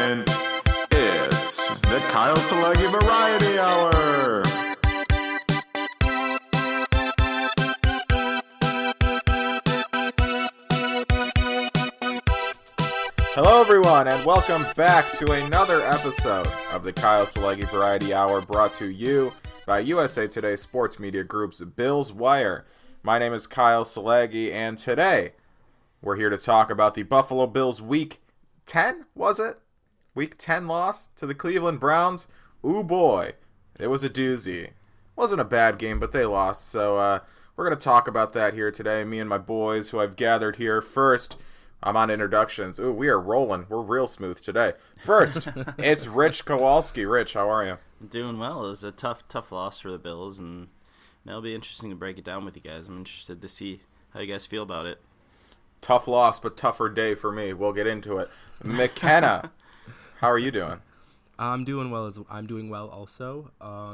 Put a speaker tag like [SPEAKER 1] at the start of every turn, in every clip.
[SPEAKER 1] moment. It's the Kyle Seleghi Variety Hour. Hello, everyone, and welcome back to another episode of the Kyle Seleghi Variety Hour, brought to you by USA Today Sports Media Group's Bills Wire. My name is Kyle Seleghi, and today we're here to talk about the Buffalo Bills Week 10, was it? Week 10 loss to the Cleveland Browns. Ooh boy, it was a doozy. Wasn't a bad game, but they lost, so we're going to talk about that here today, me and my boys who I've gathered here. First, I'm on introductions. Ooh, we are rolling. We're real smooth today. First, it's Rich Kowalski. Rich, how are you?
[SPEAKER 2] I'm doing well. It was a tough loss for the Bills, and it'll be interesting to break it down with you guys. I'm interested to see how you guys feel about it.
[SPEAKER 1] Tough loss, but tougher day for me. We'll get into it. McKenna, how are you doing?
[SPEAKER 3] I'm doing well also.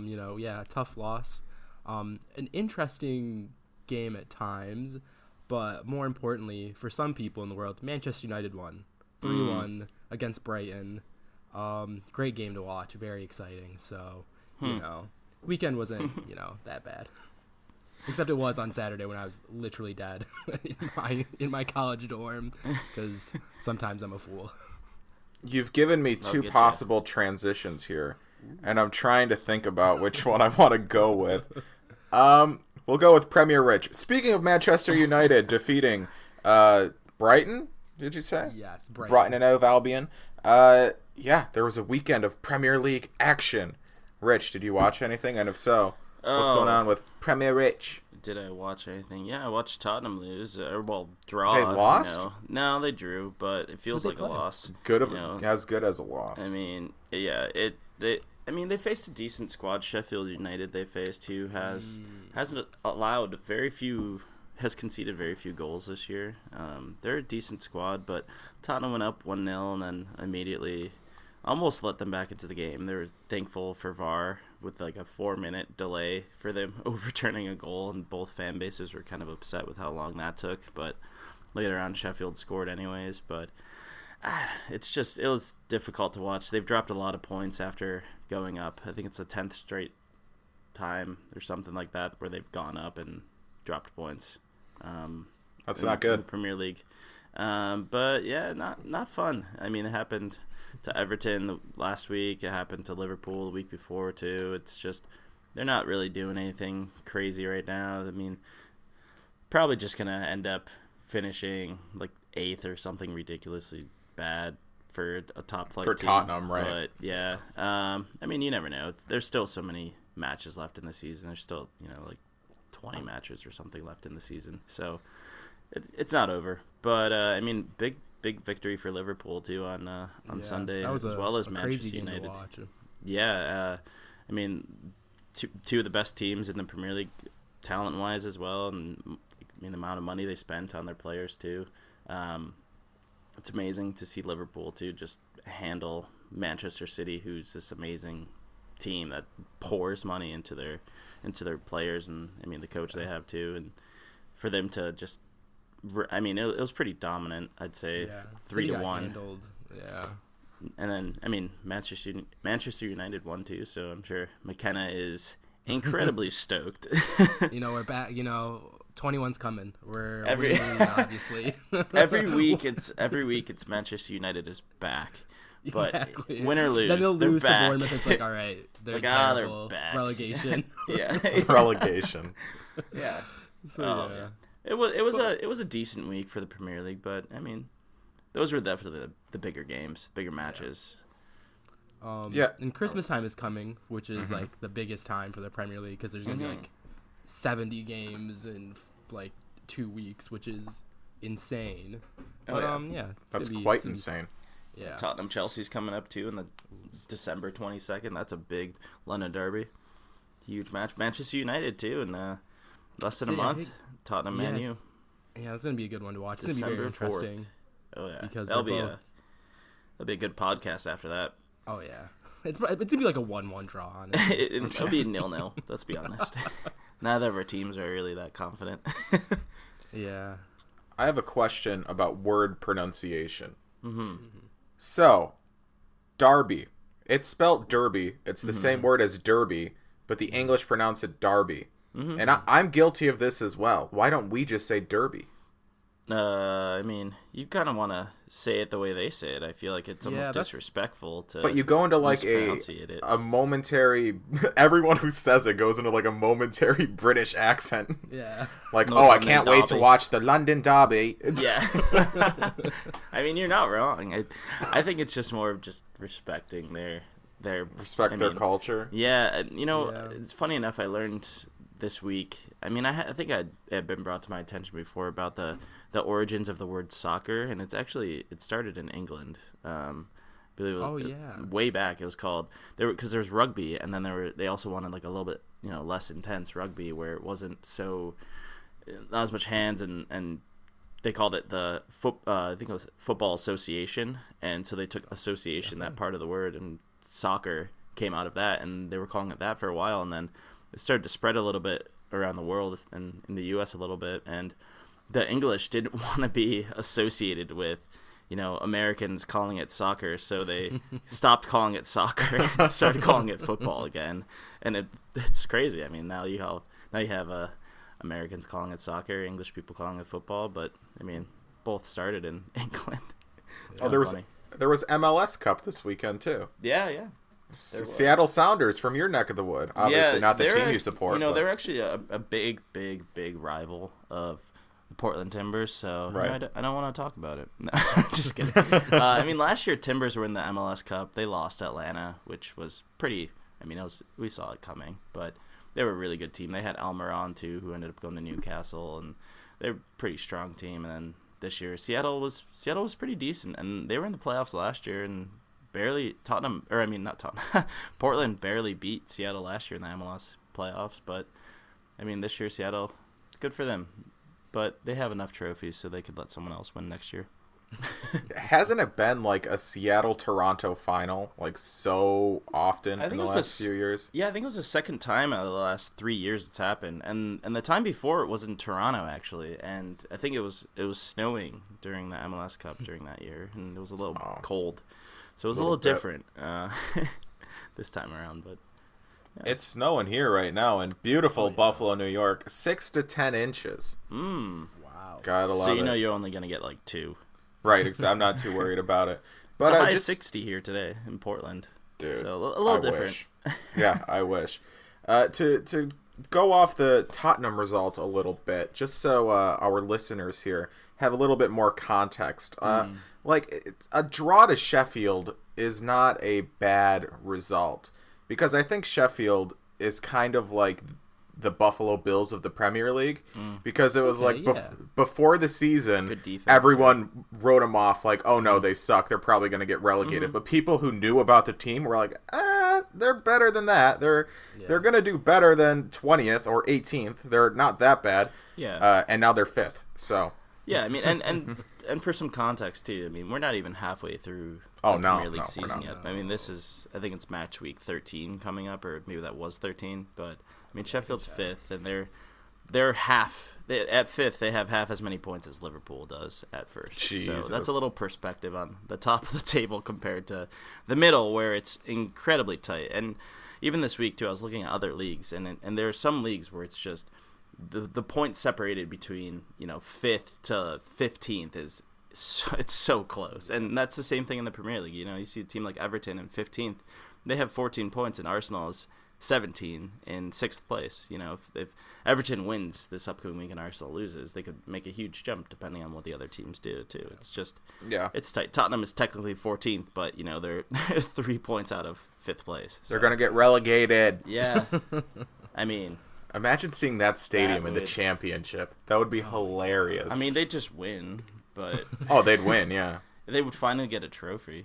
[SPEAKER 3] Tough loss. An interesting game at times, but more importantly, for some people in the world, Manchester United won 3-1 against Brighton. Great game to watch, very exciting. So, weekend wasn't, that bad. Except it was on Saturday when I was literally dead in my college dorm, because sometimes I'm a fool.
[SPEAKER 1] You've given me two possible transitions here, and I'm trying to think about which one I want to go with. We'll go with Premier Rich. Speaking of Manchester United defeating Brighton, did you say?
[SPEAKER 3] Yes,
[SPEAKER 1] Brighton and Hove Albion. Yeah, there was a weekend of Premier League action. Rich, did you watch anything? And if so, what's going on with Premier Rich?
[SPEAKER 2] Did I watch anything? Yeah, I watched Tottenham lose. Draw.
[SPEAKER 1] They lost?
[SPEAKER 2] No, they drew, but it feels like a loss.
[SPEAKER 1] As good as a loss.
[SPEAKER 2] I mean, yeah, they faced a decent squad. Sheffield United they faced, who has conceded very few goals this year. They're a decent squad, but Tottenham went up 1-0 and then immediately almost let them back into the game. They were thankful for VAR with like a 4-minute delay for them overturning a goal, and both fan bases were kind of upset with how long that took. But later on, Sheffield scored anyways. But it was difficult to watch. They've dropped a lot of points after going up. I think it's the 10th straight time or something like that where they've gone up and dropped points.
[SPEAKER 1] That's not good.
[SPEAKER 2] In the Premier League. But yeah, not fun. I mean, it happened to Everton last week. It happened to Liverpool the week before too. It's just they're not really doing anything crazy right now. I mean, probably just gonna end up finishing like 8th or something ridiculously bad for a top flight
[SPEAKER 1] for
[SPEAKER 2] team.
[SPEAKER 1] Tottenham, right?
[SPEAKER 2] But yeah, I mean, you never know. There's still so many matches left in the season. There's still like 20 matches or something left in the season, so it's not over. But I mean, big victory for Liverpool too on Sunday, as well as Manchester United. Yeah, I mean, two of the best teams in the Premier League, talent wise as well, and I mean the amount of money they spent on their players too. It's amazing to see Liverpool too just handle Manchester City, who's this amazing team that pours money into their players, and I mean the coach they have too, and for them to just, I mean it was pretty dominant, I'd say. 3-1.
[SPEAKER 3] Yeah.
[SPEAKER 2] And then I mean Manchester United won too, so I'm sure McKenna is incredibly stoked.
[SPEAKER 3] We're back. 21's coming. We're winning, obviously.
[SPEAKER 2] every week it's Manchester United is back. But
[SPEAKER 3] exactly.
[SPEAKER 2] Win or lose,
[SPEAKER 3] then they'll lose
[SPEAKER 2] back.
[SPEAKER 3] to Bournemouth. It's like, all right, they're terrible.
[SPEAKER 2] They're back.
[SPEAKER 3] Relegation.
[SPEAKER 2] Yeah,
[SPEAKER 1] relegation.
[SPEAKER 2] Yeah.
[SPEAKER 3] So yeah.
[SPEAKER 2] It was a decent week for the Premier League, but I mean, those were definitely the bigger games, bigger matches.
[SPEAKER 3] And Christmas time is coming, which is like the biggest time for the Premier League, because there's gonna be like 70 games in like 2 weeks, which is insane.
[SPEAKER 1] That's quite insane.
[SPEAKER 2] Yeah. Tottenham Chelsea's coming up too in the December 22nd. That's a big London derby, huge match. Manchester United too, in less than a month. Tottenham Man U.
[SPEAKER 3] Yeah, that's gonna be a good one to watch.
[SPEAKER 2] December
[SPEAKER 3] it's gonna be very interesting.
[SPEAKER 2] 4th. Oh yeah,
[SPEAKER 3] because
[SPEAKER 2] that'll be a good podcast after that.
[SPEAKER 3] Oh yeah, it's gonna be like a 1-1 draw.
[SPEAKER 2] It'll be a 0-0. Let's be honest. Neither of our teams are really that confident.
[SPEAKER 3] Yeah.
[SPEAKER 1] I have a question about word pronunciation.
[SPEAKER 2] Mm-hmm.
[SPEAKER 1] So, Derby. It's spelled Derby. It's the same word as Derby, but the English pronounce it Derby. And I'm guilty of this as well. Why don't we just say Derby?
[SPEAKER 2] I mean, you kind of want to say it the way they say it. I feel like it's almost
[SPEAKER 3] that's-
[SPEAKER 2] disrespectful to.
[SPEAKER 1] But you go into like
[SPEAKER 2] mispronunciate it.
[SPEAKER 1] a momentary. Everyone who says it goes into like a momentary British accent.
[SPEAKER 3] Yeah.
[SPEAKER 1] Like,
[SPEAKER 2] No,
[SPEAKER 1] oh, I
[SPEAKER 2] London
[SPEAKER 1] can't wait to
[SPEAKER 2] Derby.
[SPEAKER 1] watch the London Derby.
[SPEAKER 2] Yeah. I mean, you're not wrong. I think it's just more of just respecting their
[SPEAKER 1] Respect their culture.
[SPEAKER 2] Yeah, and,
[SPEAKER 3] Yeah.
[SPEAKER 2] it's funny enough. I learned this week. I mean, I think it had been brought to my attention before about the origins of the word soccer, and it started in England. I believe
[SPEAKER 3] Oh, yeah.
[SPEAKER 2] way back it was called because there was rugby, and then they also wanted like a little bit less intense rugby where it wasn't so not as much hands and they called it the I think it was Football Association, and so they took association, that part of the word, and soccer came out of that, and they were calling it that for a while, and then it started to spread a little bit around the world and in the U.S. a little bit, and the English didn't want to be associated with Americans calling it soccer, so they stopped calling it soccer and started calling it football again, and it's crazy. I mean, now you have Americans calling it soccer, English people calling it football, but I mean, both started in England.
[SPEAKER 1] Oh, there was MLS Cup this weekend too.
[SPEAKER 2] Yeah.
[SPEAKER 1] Seattle Sounders from your neck of the wood. Obviously, not the team you support.
[SPEAKER 2] They're
[SPEAKER 1] but...
[SPEAKER 2] actually a big rival of the Portland Timbers, so
[SPEAKER 1] right.
[SPEAKER 2] I don't want to talk about it. No, just kidding. I mean, last year Timbers were in the MLS Cup. They lost Atlanta, which was pretty. I mean, we saw it coming, but they were a really good team. They had Almiron too, who ended up going to Newcastle, and they're a pretty strong team. And then this year, Seattle was pretty decent, and they were in the playoffs last year, and Portland barely beat Seattle last year in the MLS playoffs. But I mean, this year Seattle, good for them, but they have enough trophies so they could let someone else win next year.
[SPEAKER 1] Hasn't it been like a Seattle-Toronto final like so often in the last few years?
[SPEAKER 2] Yeah, I think it was the second time out of the last 3 years it's happened, and the time before it was in Toronto actually, and I think it was snowing during the MLS Cup during that year, and it was a little cold, so it was a little different this time around. But yeah.
[SPEAKER 1] It's snowing here right now in beautiful Buffalo, New York, 6 to 10 inches.
[SPEAKER 3] Wow.
[SPEAKER 1] Gotta love it.
[SPEAKER 2] So you're only gonna get like 2.
[SPEAKER 1] Right, I'm not too worried about it. But
[SPEAKER 2] it's a high 60 here today in Portland.
[SPEAKER 1] Dude,
[SPEAKER 2] so a little different.
[SPEAKER 1] Yeah, I wish. To go off the Tottenham result a little bit, just so our listeners here have a little bit more context. Like, a draw to Sheffield is not a bad result, because I think Sheffield is kind of like the Buffalo Bills of the Premier League, because it was before the season, everyone wrote them off like, oh no, they suck, they're probably going to get relegated. But people who knew about the team were like, they're better than that. They're going to do better than 20th or 18th. They're not that bad.
[SPEAKER 2] Yeah.
[SPEAKER 1] And now they're 5th. So
[SPEAKER 2] yeah, I mean, and for some context too, I mean, we're not even halfway through the Premier League season yet. I mean, I think it's match week 13 coming up, or maybe that was 13, but I mean, Sheffield's 5th, and they're half. At 5th, they have half as many points as Liverpool does at first.
[SPEAKER 1] Jesus.
[SPEAKER 2] So that's a little perspective on the top of the table compared to the middle, where it's incredibly tight. And even this week too, I was looking at other leagues, and there are some leagues where it's just the points separated between 5th to 15th it's so close, and that's the same thing in the Premier League. You see a team like Everton in 15th, they have 14 points, and Arsenal is 17 in 6th place. If Everton wins this upcoming week and Arsenal loses, they could make a huge jump depending on what the other teams do too. It's just it's tight. Tottenham is technically 14th, but they're 3 points out of 5th place. So.
[SPEAKER 1] They're gonna get relegated.
[SPEAKER 2] Yeah. I mean,
[SPEAKER 1] imagine seeing that stadium in the Championship. That would be hilarious.
[SPEAKER 2] I mean, they'd just win, but
[SPEAKER 1] they'd win, yeah.
[SPEAKER 2] They would finally get a trophy.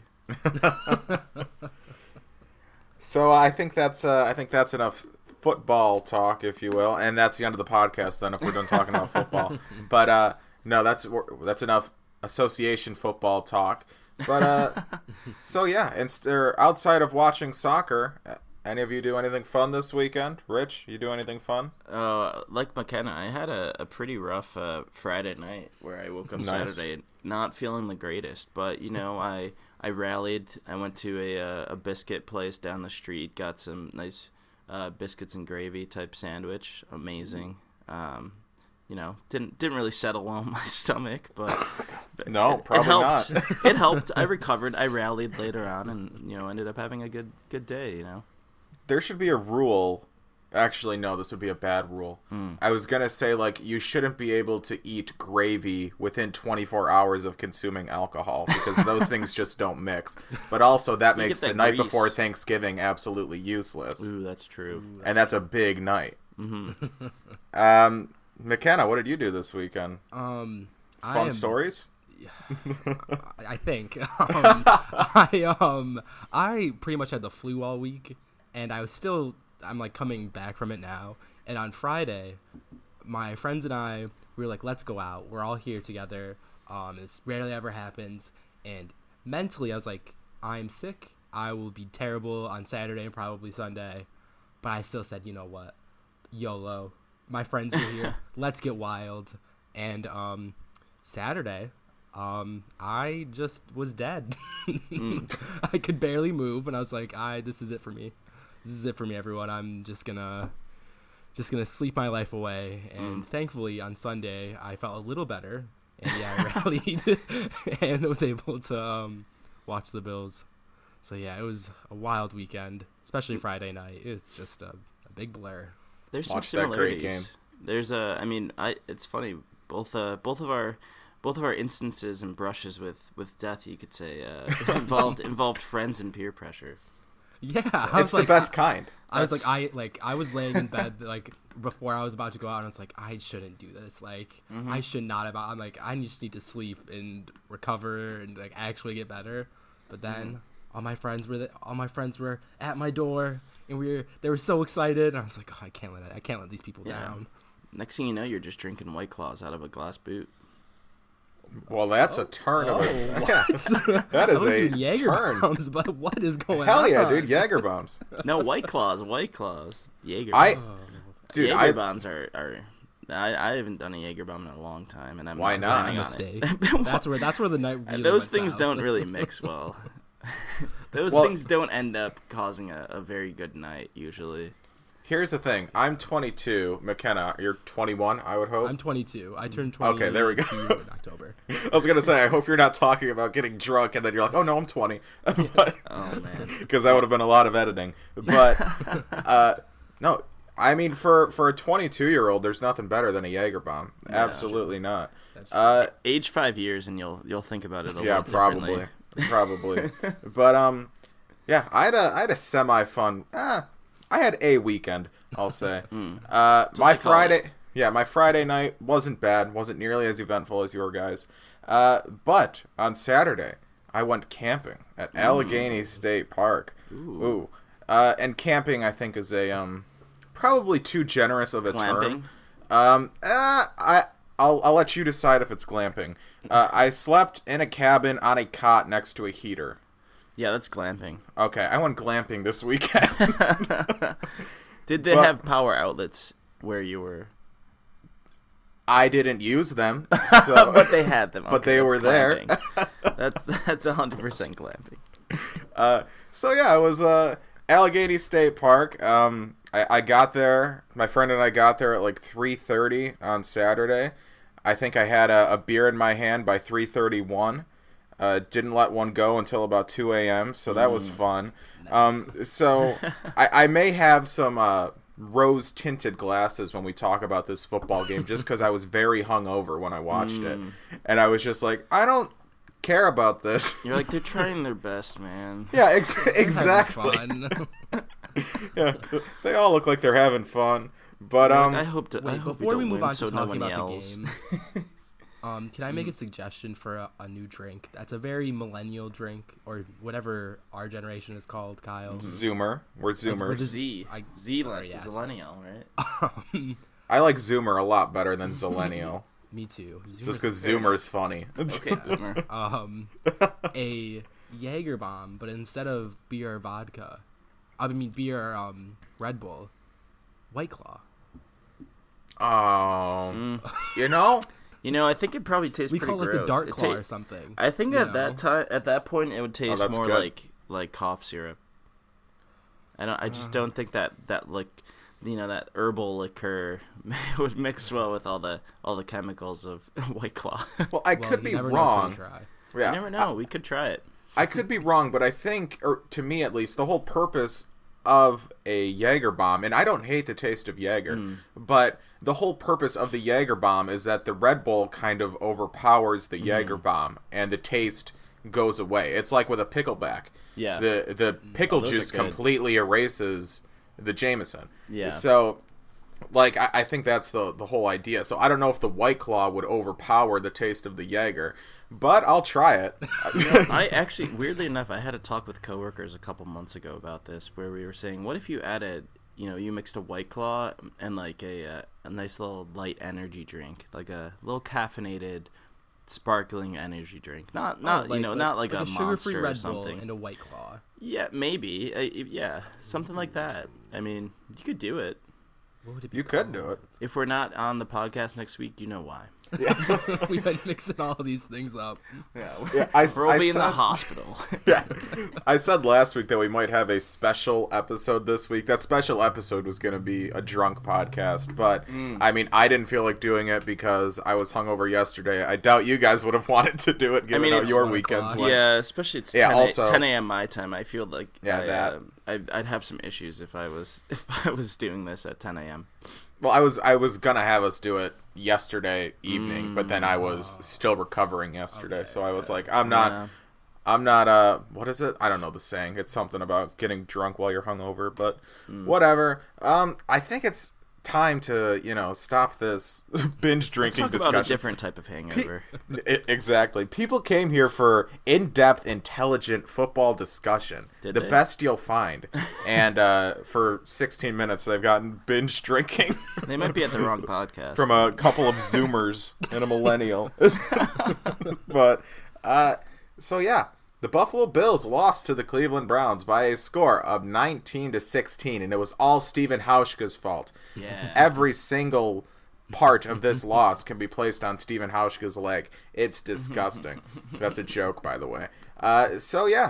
[SPEAKER 1] So I think that's enough football talk, if you will, and that's the end of the podcast. Then, if we're done talking about football, but no, that's enough association football talk. But so yeah, outside of watching soccer, any of you do anything fun this weekend? Rich, you do anything fun?
[SPEAKER 2] Like McKenna, I had a pretty Friday night where I woke up Saturday not feeling the greatest, but I I rallied. I went to a biscuit place down the street. Got some nice biscuits and gravy type sandwich. Amazing. Didn't really settle well in my stomach, but
[SPEAKER 1] No, probably
[SPEAKER 2] helped.
[SPEAKER 1] not.
[SPEAKER 2] It helped. I recovered. I rallied later on, and ended up having a good day.
[SPEAKER 1] There should be a rule. Actually, no, this would be a bad rule. I was going to say, like, you shouldn't be able to eat gravy within 24 hours of consuming alcohol because those things just don't mix. But also, that makes
[SPEAKER 2] get
[SPEAKER 1] the
[SPEAKER 2] that
[SPEAKER 1] night
[SPEAKER 2] grease.
[SPEAKER 1] before Thanksgiving absolutely useless.
[SPEAKER 2] Ooh, that's true.
[SPEAKER 1] And that's a big night. McKenna, what did you do this weekend? Fun stories?
[SPEAKER 3] I think. I pretty much had the flu all week, and I'm like coming back from it now. And on Friday, my friends and I, we were like, let's go out. We're all here together. This rarely ever happens. And mentally, I was like, I'm sick. I will be terrible on Saturday and probably Sunday. But I still said, you know what? YOLO. My friends are here. Let's get wild. And Saturday, I just was dead. I could barely move, and I was like, this is it for me. This is it for me, everyone. I'm just gonna sleep my life away. And thankfully, on Sunday, I felt a little better, and I rallied and was able to watch the Bills. So yeah, it was a wild weekend, especially Friday night. It was just a big blur.
[SPEAKER 2] There's
[SPEAKER 1] Watch
[SPEAKER 2] some
[SPEAKER 1] that great
[SPEAKER 2] similarities.
[SPEAKER 1] game.
[SPEAKER 2] There's it's funny. Both of our instances and brushes with death, you could say, involved friends and peer pressure.
[SPEAKER 3] Yeah,
[SPEAKER 1] It's the best kind.
[SPEAKER 3] I was I was laying in bed like before I was about to go out, and I was like, I shouldn't do this. Like, I should not have. I'm like, I just need to sleep and recover and like actually get better. But then all my friends were at my door, and they were so excited. And I was like, I can't let these people down.
[SPEAKER 2] Next thing you know, you're just drinking White Claws out of a glass boot.
[SPEAKER 1] Well, that's a turn of it. That is a
[SPEAKER 3] Jaeger
[SPEAKER 1] turn.
[SPEAKER 3] bombs, but what is going on?
[SPEAKER 1] Hell yeah, dude. Jaeger bombs.
[SPEAKER 2] No, White Claws. Jaeger.
[SPEAKER 1] Dude,
[SPEAKER 2] Jaeger bombs are. I haven't done a Jaeger bomb in a long time, and I'm
[SPEAKER 1] Why not?
[SPEAKER 2] planning
[SPEAKER 3] That's a
[SPEAKER 2] on
[SPEAKER 3] mistake.
[SPEAKER 2] it.
[SPEAKER 3] That's where the night really
[SPEAKER 2] Those
[SPEAKER 3] went
[SPEAKER 2] things
[SPEAKER 3] south.
[SPEAKER 2] don't really mix well. Those
[SPEAKER 1] Well-
[SPEAKER 2] things don't end up causing a very good night usually.
[SPEAKER 1] Here's the thing. I'm 22. McKenna, you're 21, I would hope.
[SPEAKER 3] I'm 22. I turned 20.
[SPEAKER 1] Okay, there we go.
[SPEAKER 3] In October.
[SPEAKER 1] I was going to say, I hope you're not talking about getting drunk and then you're like, oh, no, I'm 20. But
[SPEAKER 2] Oh man.
[SPEAKER 1] because that would have been a lot of editing. But, no, I mean, for a 22-year-old, there's nothing better than a Jaeger bomb. Absolutely not.
[SPEAKER 2] Age 5 years and you'll think about it a
[SPEAKER 1] Yeah,
[SPEAKER 2] little differently.
[SPEAKER 1] probably. But, yeah, I had a semi-fun... I had a weekend, I'll say. My Friday night wasn't bad, wasn't nearly as eventful as your guys. But on Saturday, I went camping at Allegheny State Park. Ooh. And camping, I think, is a probably too generous of a
[SPEAKER 2] Glamping?
[SPEAKER 1] term. I'll let you decide if it's glamping. I slept in a cabin on a cot next to a heater.
[SPEAKER 2] Yeah, that's glamping.
[SPEAKER 1] Okay, I went glamping this weekend.
[SPEAKER 2] Did they have power outlets where you were?
[SPEAKER 1] I didn't use them, so
[SPEAKER 2] But they had them.
[SPEAKER 1] But
[SPEAKER 2] Okay,
[SPEAKER 1] they
[SPEAKER 2] that's
[SPEAKER 1] were there.
[SPEAKER 2] glamping. That's 100% glamping.
[SPEAKER 1] So yeah, it was Allegheny State Park. I got there. My friend and I got there at like 3:30 on Saturday. I think I had a beer in my hand by 3:31. Didn't let one go until about 2 a.m., so that was fun.
[SPEAKER 3] Nice.
[SPEAKER 1] So I may have some rose-tinted glasses when we talk about this football game, just because I was very hungover when I watched it. And I was just like, I don't care about this.
[SPEAKER 2] You're like, they're trying their best, man.
[SPEAKER 1] Yeah,
[SPEAKER 3] Having
[SPEAKER 1] exactly.
[SPEAKER 3] fun.
[SPEAKER 1] Yeah, they all look like they're having fun. But
[SPEAKER 2] Like, I hope
[SPEAKER 3] Wait,
[SPEAKER 2] we
[SPEAKER 3] before
[SPEAKER 2] don't
[SPEAKER 3] we move
[SPEAKER 2] win,
[SPEAKER 3] on
[SPEAKER 2] so
[SPEAKER 3] to
[SPEAKER 2] no
[SPEAKER 3] talking
[SPEAKER 2] one
[SPEAKER 3] about
[SPEAKER 2] yells.
[SPEAKER 3] the game, can I make a suggestion for a new drink? That's a very millennial drink, or whatever our generation is called, Kyle.
[SPEAKER 1] Zoomer. We're Zoomers.
[SPEAKER 2] Z.
[SPEAKER 3] I-
[SPEAKER 2] Zillennial, Zillennial, right?
[SPEAKER 1] I like Zoomer a lot better than Zillennial.
[SPEAKER 3] Me too.
[SPEAKER 1] Just because Zoomer's funny.
[SPEAKER 2] Okay, boomer.
[SPEAKER 3] A Jaeger bomb, but instead of beer or vodka, beer Red Bull, White Claw.
[SPEAKER 1] You know,
[SPEAKER 2] I think it probably tastes
[SPEAKER 3] We
[SPEAKER 2] pretty
[SPEAKER 3] call it
[SPEAKER 2] gross.
[SPEAKER 3] the Dark Claw or something.
[SPEAKER 2] I think
[SPEAKER 3] you
[SPEAKER 2] at
[SPEAKER 3] know?
[SPEAKER 2] that point, it would taste
[SPEAKER 1] that's
[SPEAKER 2] more
[SPEAKER 1] good.
[SPEAKER 2] like cough syrup. I just don't think that like, that herbal liquor would mix well with all the chemicals of White Claw.
[SPEAKER 1] Well, I
[SPEAKER 3] Well,
[SPEAKER 1] could
[SPEAKER 3] you
[SPEAKER 1] be
[SPEAKER 3] never know until you
[SPEAKER 1] wrong.
[SPEAKER 3] try.
[SPEAKER 1] Yeah,
[SPEAKER 2] You never know. We could try it.
[SPEAKER 1] I could be wrong, but I think, or to me at least, the whole purpose of a Jaeger bomb, and I don't hate the taste of Jaeger, but the whole purpose of the Jaeger bomb is that the Red Bull kind of overpowers the Jaeger bomb, and the taste goes away. It's like with a pickleback.
[SPEAKER 2] Yeah.
[SPEAKER 1] The pickle
[SPEAKER 2] those are
[SPEAKER 1] juice
[SPEAKER 2] good.
[SPEAKER 1] completely erases the Jameson.
[SPEAKER 2] Yeah.
[SPEAKER 1] So, like, I think that's the whole idea. So I don't know if the White Claw would overpower the taste of the Jaeger, but I'll try it.
[SPEAKER 2] I actually, weirdly enough, I had a talk with coworkers a couple months ago about this, where we were saying, what if you added, you mixed a White Claw and like a nice little light energy drink, like a little caffeinated, sparkling energy drink, not not like a
[SPEAKER 3] sugar-free
[SPEAKER 2] Monster or
[SPEAKER 3] Red Bull
[SPEAKER 2] something.
[SPEAKER 3] and a White Claw.
[SPEAKER 2] Yeah, maybe. Yeah, something like that. I mean, you could do it.
[SPEAKER 3] What would it be
[SPEAKER 1] You could do it.
[SPEAKER 2] If we're not on the podcast next week, you know why.
[SPEAKER 3] We've been mixing all these things up.
[SPEAKER 1] Yeah,
[SPEAKER 2] We'll be in the hospital.
[SPEAKER 1] Yeah, I said last week that we might have a special episode this week. That special episode was going to be a drunk podcast, but I mean, I didn't feel like doing it because I was hungover yesterday. I doubt you guys would have wanted to do it, given how
[SPEAKER 2] it's
[SPEAKER 1] your
[SPEAKER 3] 1
[SPEAKER 1] weekends
[SPEAKER 3] o'clock.
[SPEAKER 1] went.
[SPEAKER 2] Yeah, especially it's
[SPEAKER 1] Yeah,
[SPEAKER 2] 10,
[SPEAKER 1] also-
[SPEAKER 2] 10 a.m. my time. I feel like
[SPEAKER 1] Yeah,
[SPEAKER 2] I'd have some issues if I was doing this at 10 a.m.
[SPEAKER 1] Well, I was gonna have us do it yesterday evening, but then I was still recovering yesterday, so I was like, I'm not. What is it? I don't know the saying. It's something about getting drunk while you're hungover, but whatever. I think it's time to stop this binge
[SPEAKER 2] Let's
[SPEAKER 1] drinking
[SPEAKER 2] talk
[SPEAKER 1] discussion.
[SPEAKER 2] about a different type of hangover.
[SPEAKER 1] Exactly. People came here for in-depth, intelligent football discussion.
[SPEAKER 2] Did
[SPEAKER 1] the
[SPEAKER 2] they?
[SPEAKER 1] best you'll find. And for 16 minutes, they've gotten binge drinking
[SPEAKER 2] They might be at the wrong podcast.
[SPEAKER 1] from a couple of Zoomers and a millennial. But, so yeah. The Buffalo Bills lost to the Cleveland Browns by a score of 19-16, and it was all Steven Hauschka's fault.
[SPEAKER 2] Yeah.
[SPEAKER 1] Every single part of this loss can be placed on Steven Hauschka's leg. It's disgusting. That's a joke, by the way. So yeah,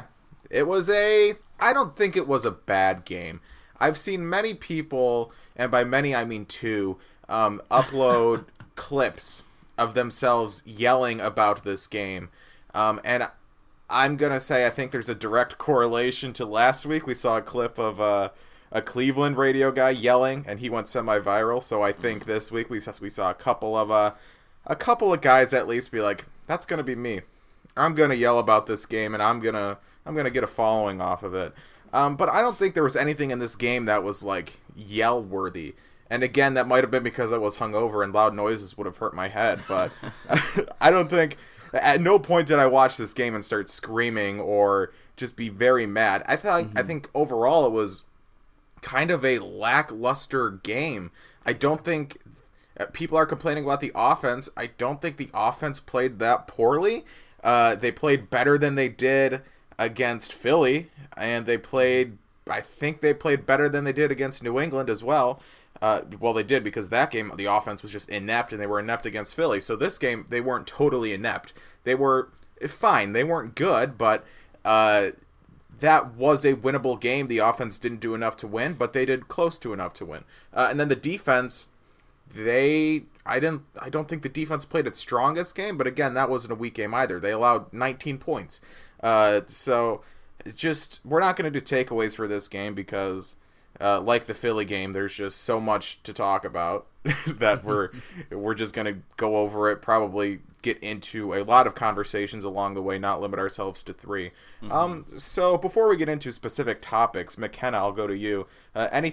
[SPEAKER 1] I don't think it was a bad game. I've seen many people, and by many I mean two, upload clips of themselves yelling about this game. And I'm going to say I think there's a direct correlation to last week. We saw a clip of a Cleveland radio guy yelling, and he went semi-viral. So I think this week we saw a couple of guys at least be like, that's going to be me. I'm going to yell about this game, and I'm going to get a following off of it. But I don't think there was anything in this game that was like yell-worthy. And again, that might have been because I was hungover and loud noises would have hurt my head. But I don't think... At no point did I watch this game and start screaming or just be very mad. I think overall it was kind of a lackluster game. I don't think people are complaining about the offense. I don't think the offense played that poorly. They played better than they did against Philly, and I think they played better than they did against New England as well. Well, they did, because that game, the offense was just inept, and they were inept against Philly. So this game, they weren't totally inept. They were fine. They weren't good, but that was a winnable game. The offense didn't do enough to win, but they did close to enough to win. And then the defense, I don't think the defense played its strongest game, but again, that wasn't a weak game either. They allowed 19 points. So it's just, we're not going to do takeaways for this game because... like the Philly game, there's just so much to talk about that we're just going to go over it, probably get into a lot of conversations along the way, not limit ourselves to 3. So before we get into specific topics, McKenna, I'll go to you. Any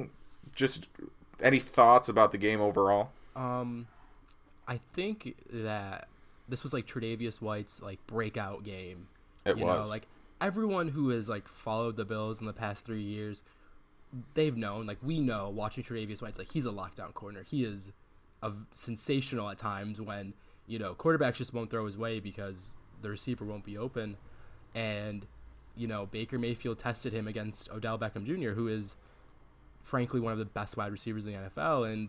[SPEAKER 1] thoughts about the game overall?
[SPEAKER 3] I think that this was like Tre'Davious White's like breakout game.
[SPEAKER 1] It was.
[SPEAKER 3] Like everyone who has like followed the Bills in the past 3 years, they've known, like we know, watching Tre'Davious White's like he's a lockdown corner. He is sensational at times when quarterbacks just won't throw his way because the receiver won't be open, and Baker Mayfield tested him against Odell Beckham Jr., who is frankly one of the best wide receivers in the NFL, and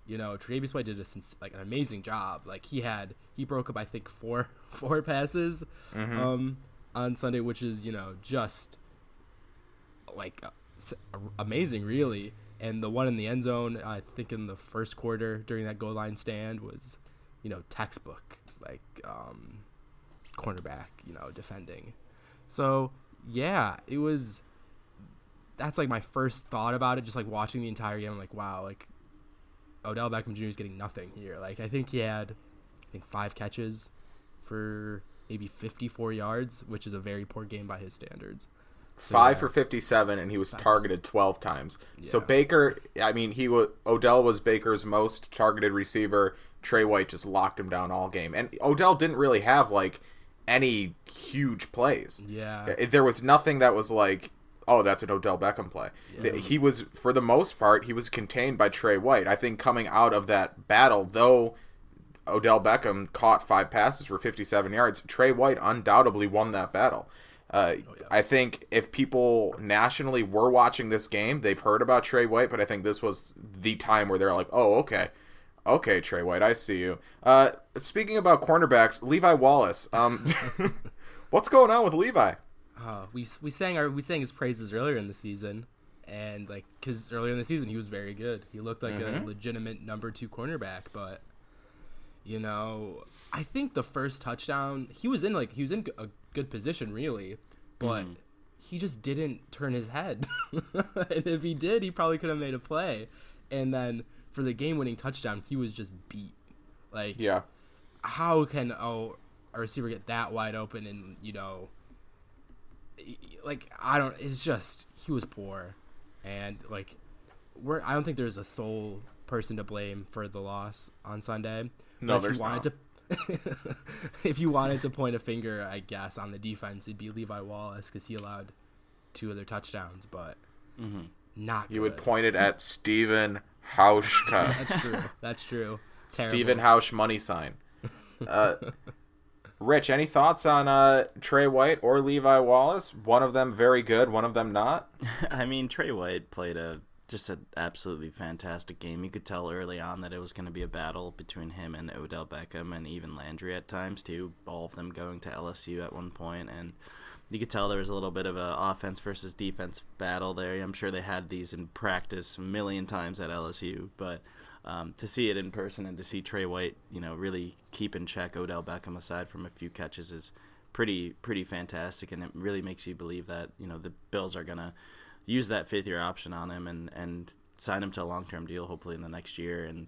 [SPEAKER 3] Tre'Davious White did an amazing job. Like he broke up I think four passes on Sunday, which is just like amazing, really. And the one in the end zone, I think in the first quarter during that goal line stand was, textbook like cornerback, defending. So yeah, that's like my first thought about it. Just like watching the entire game, I'm like, wow, like Odell Beckham Jr. is getting nothing here. Like I think he had 5 catches for maybe 54 yards, which is a very poor game by his standards. So,
[SPEAKER 1] 5 for 57, and he was targeted 12 times. Yeah. So Baker, Odell was Baker's most targeted receiver. Trey White just locked him down all game, and Odell didn't really have like any huge plays.
[SPEAKER 3] Yeah,
[SPEAKER 1] there was nothing that was like, oh, that's an Odell Beckham play. Yeah. He was, for the most part, he was contained by Trey White. I think coming out of that battle, though Odell Beckham caught 5 passes for 57 yards, Trey White undoubtedly won that battle. I think if people nationally were watching this game, they've heard about Trey White, but I think this was the time where they're like, oh, okay, Trey White, I see you. Speaking about cornerbacks, Levi Wallace, what's going on with Levi?
[SPEAKER 3] We sang his praises earlier in the season, and like because earlier in the season he was very good. He looked like a legitimate number 2 cornerback, but I think the first touchdown he was in a good position really, but he just didn't turn his head. And if he did, he probably could have made a play. And then for the game-winning touchdown, he was just beat. Like, yeah, how can a receiver get that wide open? And it's just he was poor, and like I don't think there's a sole person to blame for the loss on Sunday.
[SPEAKER 1] No, there's not.
[SPEAKER 3] If you wanted to point a finger, I guess, on the defense, it'd be Levi Wallace because he allowed 2 other touchdowns, but not good.
[SPEAKER 1] You would point it at Stephen Hauschka.
[SPEAKER 3] That's true.
[SPEAKER 1] Stephen Hausch money sign. Rich, any thoughts on Trey White or Levi Wallace? One of them very good, one of them not?
[SPEAKER 2] I mean, Trey White played just an absolutely fantastic game. You could tell early on that it was going to be a battle between him and Odell Beckham and even Landry at times too, all of them going to LSU at one point, and you could tell there was a little bit of an offense versus defense battle there. I'm sure they had these in practice a million times at LSU, but to see it in person and to see Trey White, really keep in check Odell Beckham aside from a few catches is pretty fantastic, and it really makes you believe that the Bills are gonna use that 5th-year option on him and sign him to a long-term deal, hopefully in the next year. And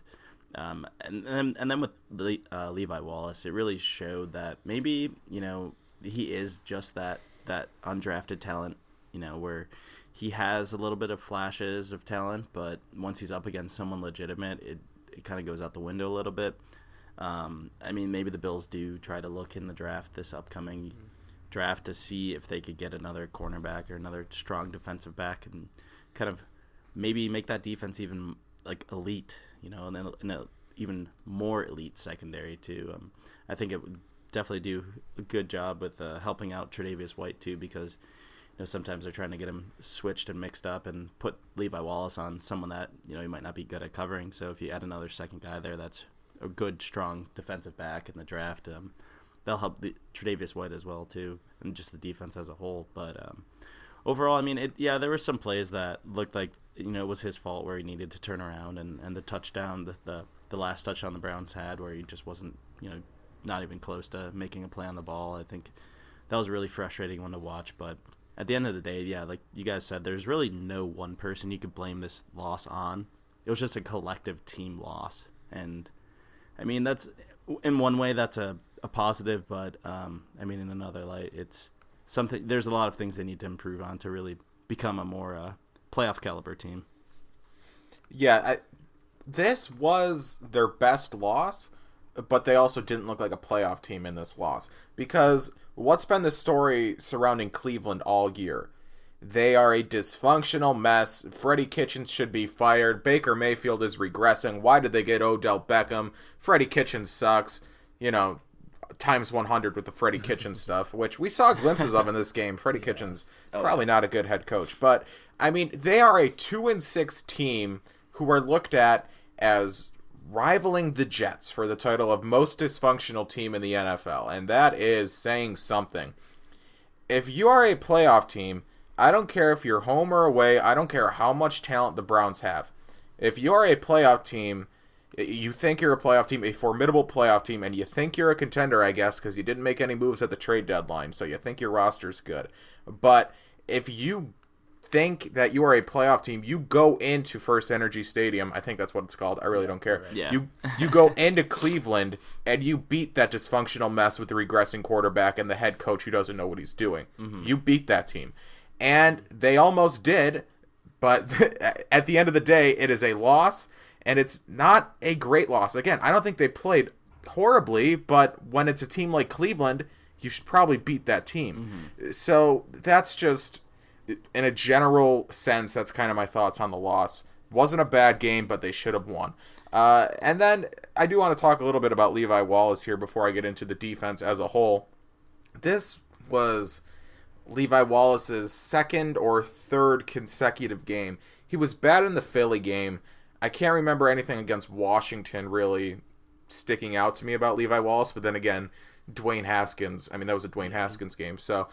[SPEAKER 2] then with Levi Wallace, it really showed that maybe he is just that undrafted talent, where he has a little bit of flashes of talent, but once he's up against someone legitimate, it kind of goes out the window a little bit. I mean, maybe the Bills do try to look in the draft, this upcoming draft, to see if they could get another cornerback or another strong defensive back and kind of maybe make that defense even like elite, and then in a even more elite secondary too. I think it would definitely do a good job with helping out Tre'Davious White too, because sometimes they're trying to get him switched and mixed up and put Levi Wallace on someone that he might not be good at covering. So if you add another second guy there, that's a good strong defensive back in the draft. They'll help the Tre'Davious White as well too, and just the defense as a whole. But overall, I mean, there were some plays that looked like it was his fault where he needed to turn around, and the touchdown, the last touchdown the Browns had where he just wasn't not even close to making a play on the ball. I think that was a really frustrating one to watch. But at the end of the day, like you guys said, there's really no one person you could blame this loss on. It was just a collective team loss, and I mean that's in one way that's a positive, but I mean in another light, it's something. There's a lot of things they need to improve on to really become a more playoff caliber team.
[SPEAKER 1] Yeah, this was their best loss, but they also didn't look like a playoff team in this loss, because what's been the story surrounding Cleveland all year? They are a dysfunctional mess. Freddie Kitchens should be fired. Baker Mayfield is regressing. Why did they get Odell Beckham? Freddie Kitchens sucks. Times 100 with the Freddie Kitchens stuff, which we saw glimpses of in this game. Freddie Kitchens, probably not a good head coach. But, I mean, they are a 2-6 team who are looked at as rivaling the Jets for the title of most dysfunctional team in the NFL, and that is saying something. If you are a playoff team, I don't care if you're home or away, I don't care how much talent the Browns have. If you are a playoff team, you think you're a playoff team, a formidable playoff team, and you think you're a contender, I guess, because you didn't make any moves at the trade deadline, so you think your roster's good. But if you think that you are a playoff team, you go into First Energy Stadium, I think that's what it's called, I really don't care.
[SPEAKER 2] Yeah.
[SPEAKER 1] You go into Cleveland, and you beat that dysfunctional mess with the regressing quarterback and the head coach who doesn't know what he's doing. Mm-hmm. You beat that team. And they almost did, but at the end of the day, it is a loss, and it's not a great loss. Again, I don't think they played horribly, but when it's a team like Cleveland, you should probably beat that team. Mm-hmm. So that's just, in a general sense, that's kind of my thoughts on the loss. Wasn't a bad game, but they should have won. And then I do want to talk a little bit about Levi Wallace here before I get into the defense as a whole. This was Levi Wallace's second or third consecutive game. He was bad in the Philly game. I can't remember anything against Washington really sticking out to me about Levi Wallace, but then again, Dwayne Haskins. I mean, that was a Dwayne Haskins game. So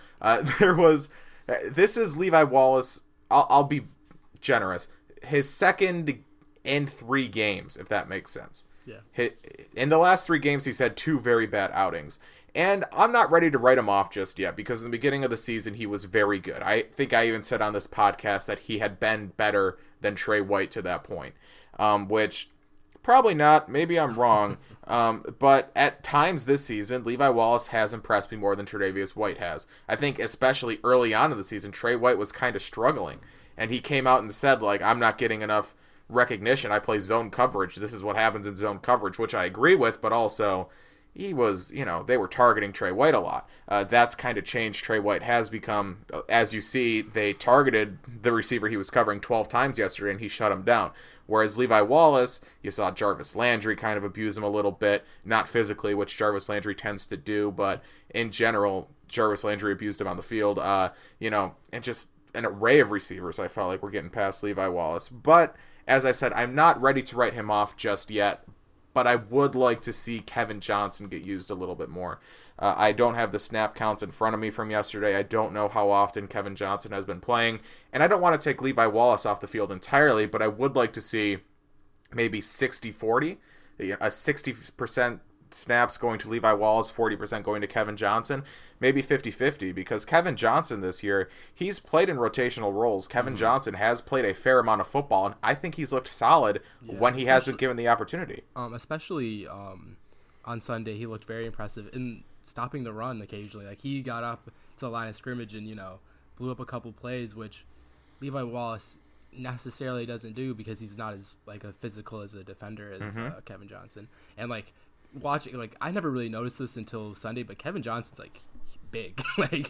[SPEAKER 1] this is Levi Wallace. I'll be generous. His second in 3 games, if that makes sense.
[SPEAKER 3] Yeah.
[SPEAKER 1] In the last 3 games, he's had 2 very bad outings. And I'm not ready to write him off just yet, because in the beginning of the season, he was very good. I think I even said on this podcast that he had been better than Trey White to that point, which probably not. Maybe I'm wrong. But at times this season, Levi Wallace has impressed me more than Tre'Davious White has. I think especially early on in the season, Trey White was kind of struggling. And he came out and said, like, I'm not getting enough recognition. I play zone coverage. This is what happens in zone coverage, which I agree with, but also he was, they were targeting Trey White a lot. That's kind of changed. Trey White has become, as you see, they targeted the receiver he was covering 12 times yesterday, and he shut him down. Whereas Levi Wallace, you saw Jarvis Landry kind of abuse him a little bit, not physically, which Jarvis Landry tends to do, but in general, Jarvis Landry abused him on the field, and just an array of receivers I felt like were getting past Levi Wallace. But, as I said, I'm not ready to write him off just yet, but I would like to see Kevin Johnson get used a little bit more. I don't have the snap counts in front of me from yesterday. I don't know how often Kevin Johnson has been playing, and I don't want to take Levi Wallace off the field entirely, but I would like to see maybe 60-40, a 60% snaps going to Levi Wallace, 40% going to Kevin Johnson, maybe 50-50, because Kevin Johnson this year, he's played in rotational roles. Kevin Johnson has played a fair amount of football, and I think he's looked solid when he has been given the opportunity.
[SPEAKER 3] Especially on Sunday, he looked very impressive in stopping the run occasionally. Like, he got up to the line of scrimmage and, blew up a couple plays, which Levi Wallace necessarily doesn't do because he's not as, a physical as a defender as Kevin Johnson. And, watching, I never really noticed this until Sunday, but Kevin Johnson's big.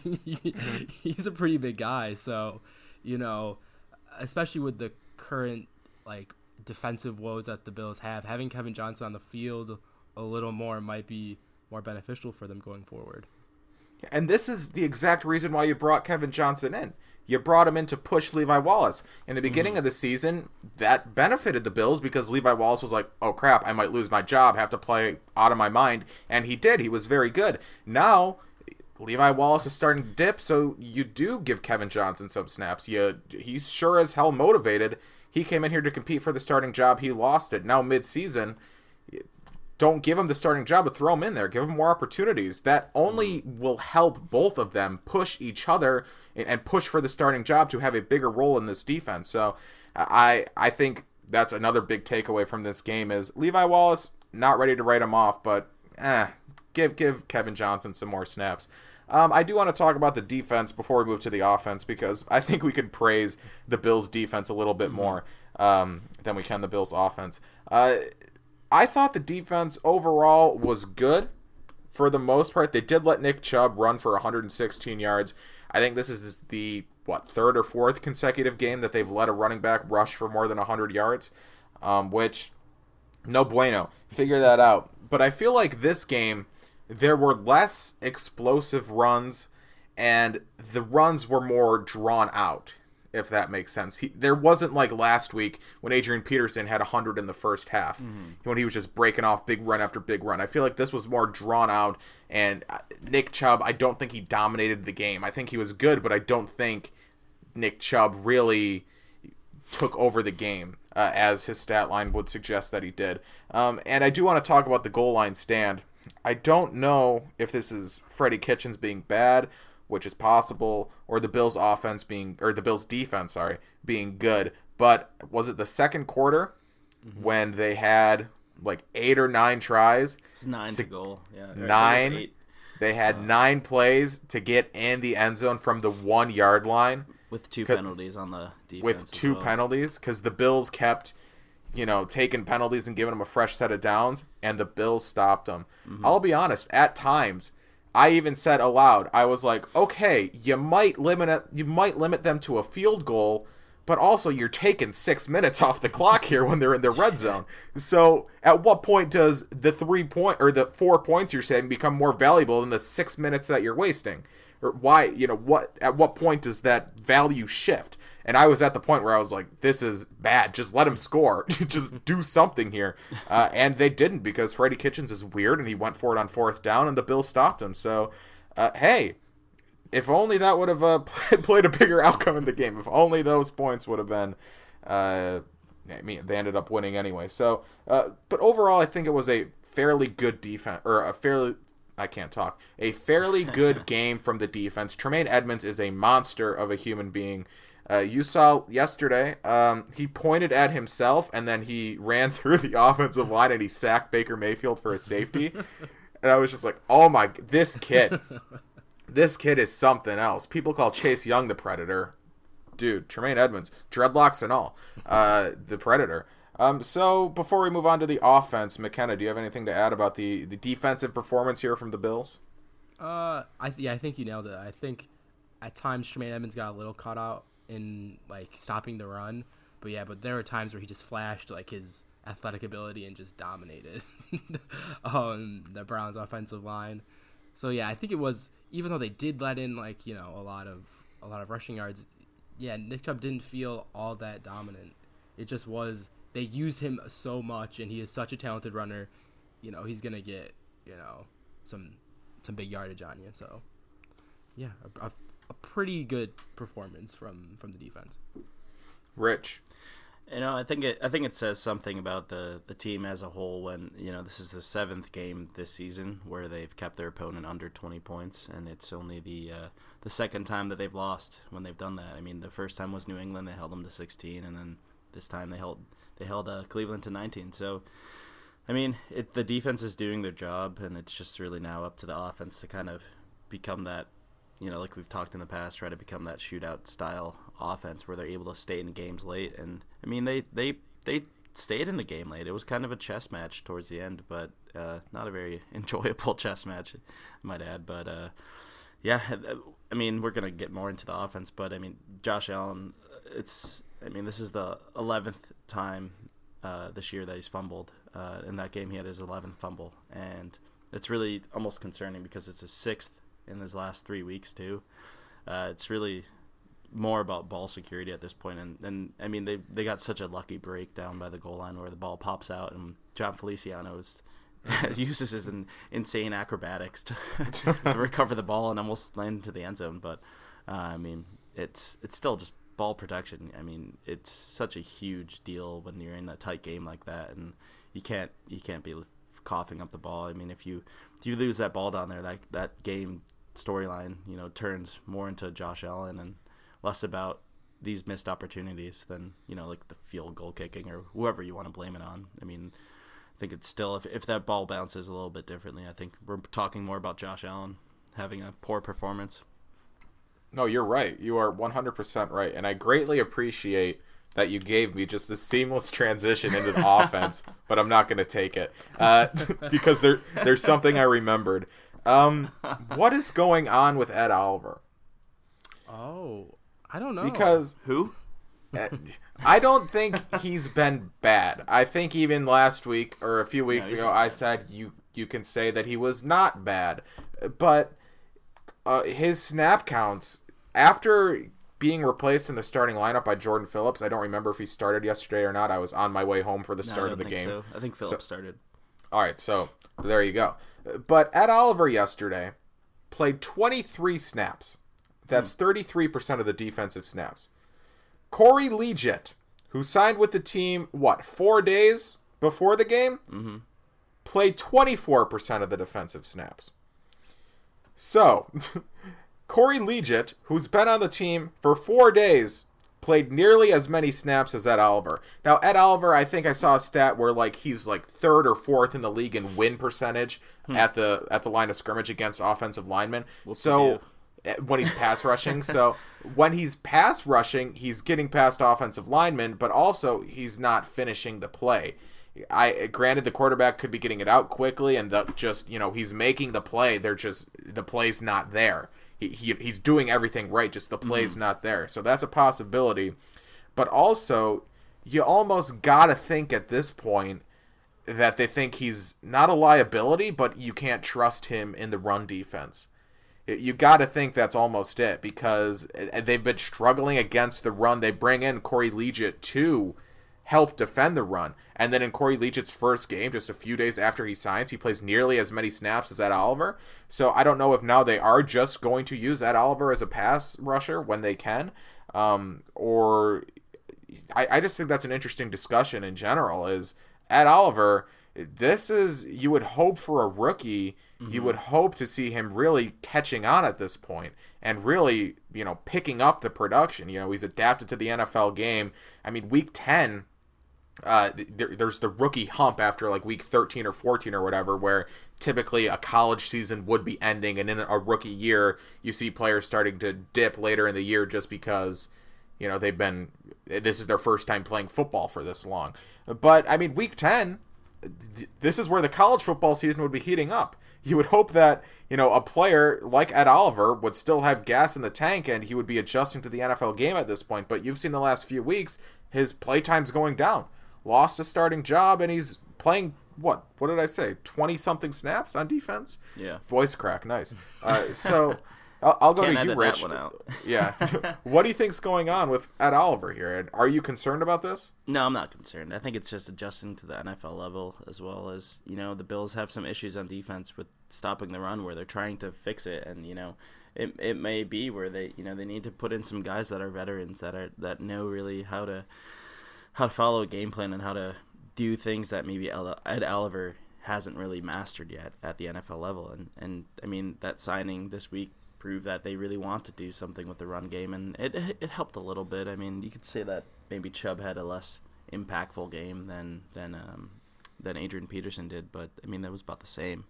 [SPEAKER 3] He's a pretty big guy. So, especially with the current defensive woes that the Bills have, having Kevin Johnson on the field a little more might be more beneficial for them going forward.
[SPEAKER 1] And this is the exact reason why you brought Kevin Johnson in. You brought him in to push Levi Wallace. In the beginning of the season, that benefited the Bills because Levi Wallace was like, oh crap, I might lose my job, have to play out of my mind. And he did. He was very good. Now, Levi Wallace is starting to dip, so you do give Kevin Johnson some snaps. He's sure as hell motivated. He came in here to compete for the starting job. He lost it. Now mid-season, don't give him the starting job, but throw him in there. Give him more opportunities. That only will help both of them push each other and push for the starting job to have a bigger role in this defense. So I think that's another big takeaway from this game is Levi Wallace, not ready to write him off, but give Kevin Johnson some more snaps. I do want to talk about the defense before we move to the offense because I think we can praise the Bills' defense a little bit more than we can the Bills' offense. I thought the defense overall was good for the most part. They did let Nick Chubb run for 116 yards. I think this is the, third or fourth consecutive game that they've let a running back rush for more than 100 yards, which, no bueno. Figure that out. But I feel like this game, there were less explosive runs, and the runs were more drawn out. if that makes sense. There wasn't like last week when Adrian Peterson had 100 in the first half, when he was just breaking off big run after big run. I feel like this was more drawn out, and Nick Chubb, I don't think he dominated the game. I think he was good, but I don't think Nick Chubb really took over the game, as his stat line would suggest that he did. And I do want to talk about the goal line stand. I don't know if this is Freddie Kitchens being bad, which is possible, or the Bills defense, being good. But was it the second quarter when they had like 8 or 9 tries?
[SPEAKER 2] It's 9 to goal. Yeah,
[SPEAKER 1] 9. They had 9 plays to get in the end zone from the 1 yard line.
[SPEAKER 2] With 2 penalties on the defense.
[SPEAKER 1] With 2 penalties, because the Bills kept, taking penalties and giving them a fresh set of downs, and the Bills stopped them. I'll be honest, at times, I even said aloud, I was like, okay, you might limit them to a field goal, but also you're taking 6 minutes off the clock here when they're in the red zone. So at what point does the the 4 points you're saying become more valuable than the 6 minutes that you're wasting? Or why, at what point does that value shift? And I was at the point where I was like, this is bad. Just let him score. Just do something here. And they didn't, because Freddie Kitchens is weird, and he went for it on 4th down, and the Bills stopped him. So, hey, if only that would have played a bigger outcome in the game. If only those points would have been, they ended up winning anyway. So, but overall, I think it was a fairly good defense, or a fairly good game from the defense. Tremaine Edmunds is a monster of a human being. You saw yesterday, he pointed at himself, and then he ran through the offensive line, and he sacked Baker Mayfield for a safety. And I was just like, oh my, this kid is something else. People call Chase Young the Predator. Dude, Tremaine Edmunds, dreadlocks and all, the Predator. So before we move on to the offense, McKenna, do you have anything to add about the defensive performance here from the Bills?
[SPEAKER 3] I think you nailed it. I think at times Tremaine Edmunds got a little caught out in like stopping the run, but there were times where he just flashed like his athletic ability and just dominated the Browns offensive line. So yeah, I think it was, even though they did let in like a lot of rushing yards, Nick Chubb didn't feel all that dominant. It just was, they used him so much, and he is such a talented runner. He's gonna get some big yardage on you. So yeah, a pretty good performance from the defense.
[SPEAKER 1] Rich,
[SPEAKER 2] I think it says something about the team as a whole when this is the 7th game this season where they've kept their opponent under 20 points, and it's only the second time that they've lost when they've done that. I mean, the first time was New England; they held them to 16, and then this time they held Cleveland to 19. So, I mean, the defense is doing their job, and it's just really now up to the offense to kind of become that, like we've talked in the past, try to become that shootout style offense where they're able to stay in games late. And I mean, they stayed in the game late. It was kind of a chess match towards the end, but not a very enjoyable chess match, I might add. But yeah, I mean, we're gonna get more into the offense, but I mean, Josh Allen, this is the 11th time this year that he's fumbled. In that game, he had his 11th fumble, and it's really almost concerning because it's his 6th in his last 3 weeks too. It's really more about ball security at this point, and I mean they got such a lucky break down by the goal line where the ball pops out, and John Feliciano uses his insane acrobatics to recover the ball and almost land into the end zone. But I mean, it's still just ball protection. I mean, it's such a huge deal when you're in a tight game like that, and you can't be coughing up the ball. I mean, if you lose that ball down there, that game storyline turns more into Josh Allen and less about these missed opportunities than like the field goal kicking or whoever you want to blame it on. I mean, I think it's still, if that ball bounces a little bit differently, I think we're talking more about Josh Allen having a poor performance.
[SPEAKER 1] No, you're right. You are 100% right. And I greatly appreciate that you gave me just this seamless transition into the offense, but I'm not going to take it because there's something I remembered. What is going on with Ed Oliver?
[SPEAKER 3] Oh, I don't know.
[SPEAKER 1] Because
[SPEAKER 2] who?
[SPEAKER 1] I don't think he's been bad. I think even last week or a few weeks ago, I said you can say that he was not bad, but his snap counts after being replaced in the starting lineup by Jordan Phillips. I don't remember if he started yesterday or not. I was on my way home for the start of the game.
[SPEAKER 2] So. I think Phillips started.
[SPEAKER 1] All right, so there you go. But Ed Oliver yesterday played 23 snaps. That's 33% of the defensive snaps. Corey Liuget, who signed with the team, 4 days before the game, played 24% of the defensive snaps. So, Corey Liuget, who's been on the team for 4 days, played nearly as many snaps as Ed Oliver. Now, Ed Oliver, I think I saw a stat where he's third or fourth in the league in win percentage at the line of scrimmage against offensive linemen. When he's pass rushing. So when he's pass rushing, he's getting past offensive linemen, but also he's not finishing the play. Granted, the quarterback could be getting it out quickly, and he's making the play. The play's not there. He's doing everything right, just the play's not there. So that's a possibility. But also, you almost gotta think at this point that they think he's not a liability, but you can't trust him in the run defense. You got to think that's almost it, because they've been struggling against the run. They bring in Corey Liuget to help defend the run. And then in Corey Liuget's first game, just a few days after he signs, he plays nearly as many snaps as Ed Oliver. So I don't know if now they are just going to use Ed Oliver as a pass rusher when they can. Or I just think that's an interesting discussion in general, is Ed Oliver, you would hope for a rookie, you would hope to see him really catching on at this point and really, picking up the production. He's adapted to the NFL game. I mean, week 10, there's the rookie hump after week 13 or 14 or whatever, where typically a college season would be ending, and in a rookie year, you see players starting to dip later in the year just because, this is their first time playing football for this long. But, I mean, week 10, this is where the college football season would be heating up. You would hope that, a player like Ed Oliver would still have gas in the tank and he would be adjusting to the NFL game at this point. But you've seen the last few weeks, his play time's going down. Lost a starting job, and he's playing, what did I say, 20-something snaps on defense?
[SPEAKER 2] Yeah.
[SPEAKER 1] Voice crack, nice. So I'll go
[SPEAKER 2] Can't
[SPEAKER 1] to you,
[SPEAKER 2] edit
[SPEAKER 1] Rich.
[SPEAKER 2] that one out.
[SPEAKER 1] Yeah. What do you think's going on with Ed Oliver here? And are you concerned about this?
[SPEAKER 2] No, I'm not concerned. I think it's just adjusting to the NFL level, as well as, the Bills have some issues on defense with stopping the run where they're trying to fix it. And, it may be where they need to put in some guys that are veterans that know really how to follow a game plan and how to do things that maybe Ed Oliver hasn't really mastered yet at the NFL level. And I mean, that signing this week prove that they really want to do something with the run game, and it helped a little bit. I mean, you could say that maybe Chubb had a less impactful game than Adrian Peterson did, but I mean that was about the same.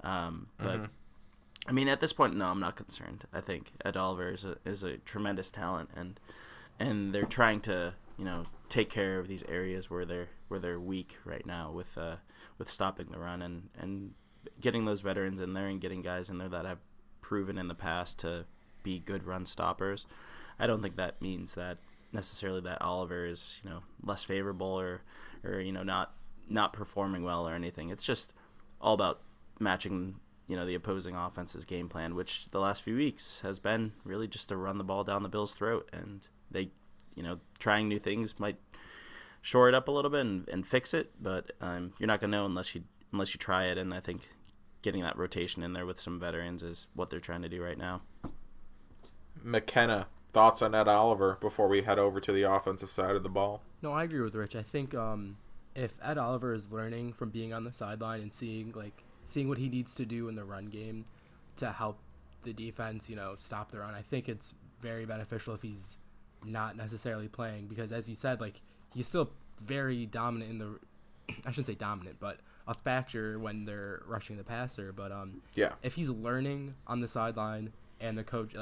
[SPEAKER 2] But I mean, at this point, no, I'm not concerned. I think Ed Oliver is a tremendous talent, and they're trying to take care of these areas where they're weak right now with stopping the run and getting those veterans in there and getting guys in there that have proven in the past to be good run stoppers. I don't think that means that necessarily that Oliver is less favorable or not performing well or anything. It's just all about matching the opposing offense's game plan, which the last few weeks has been really just to run the ball down the Bills' throat, and they trying new things might shore it up a little bit and fix it, but you're not gonna know unless you try it. And I think getting that rotation in there with some veterans is what they're trying to do right now.
[SPEAKER 1] McKenna, thoughts on Ed Oliver before we head over to the offensive side of the ball?
[SPEAKER 3] No, I agree with Rich. I think if Ed Oliver is learning from being on the sideline and seeing what he needs to do in the run game to help the defense, stop the run, I think it's very beneficial if he's not necessarily playing, because as you said, he's still very dominant in the I shouldn't say dominant, but a factor when they're rushing the passer. But if he's learning on the sideline and the coach,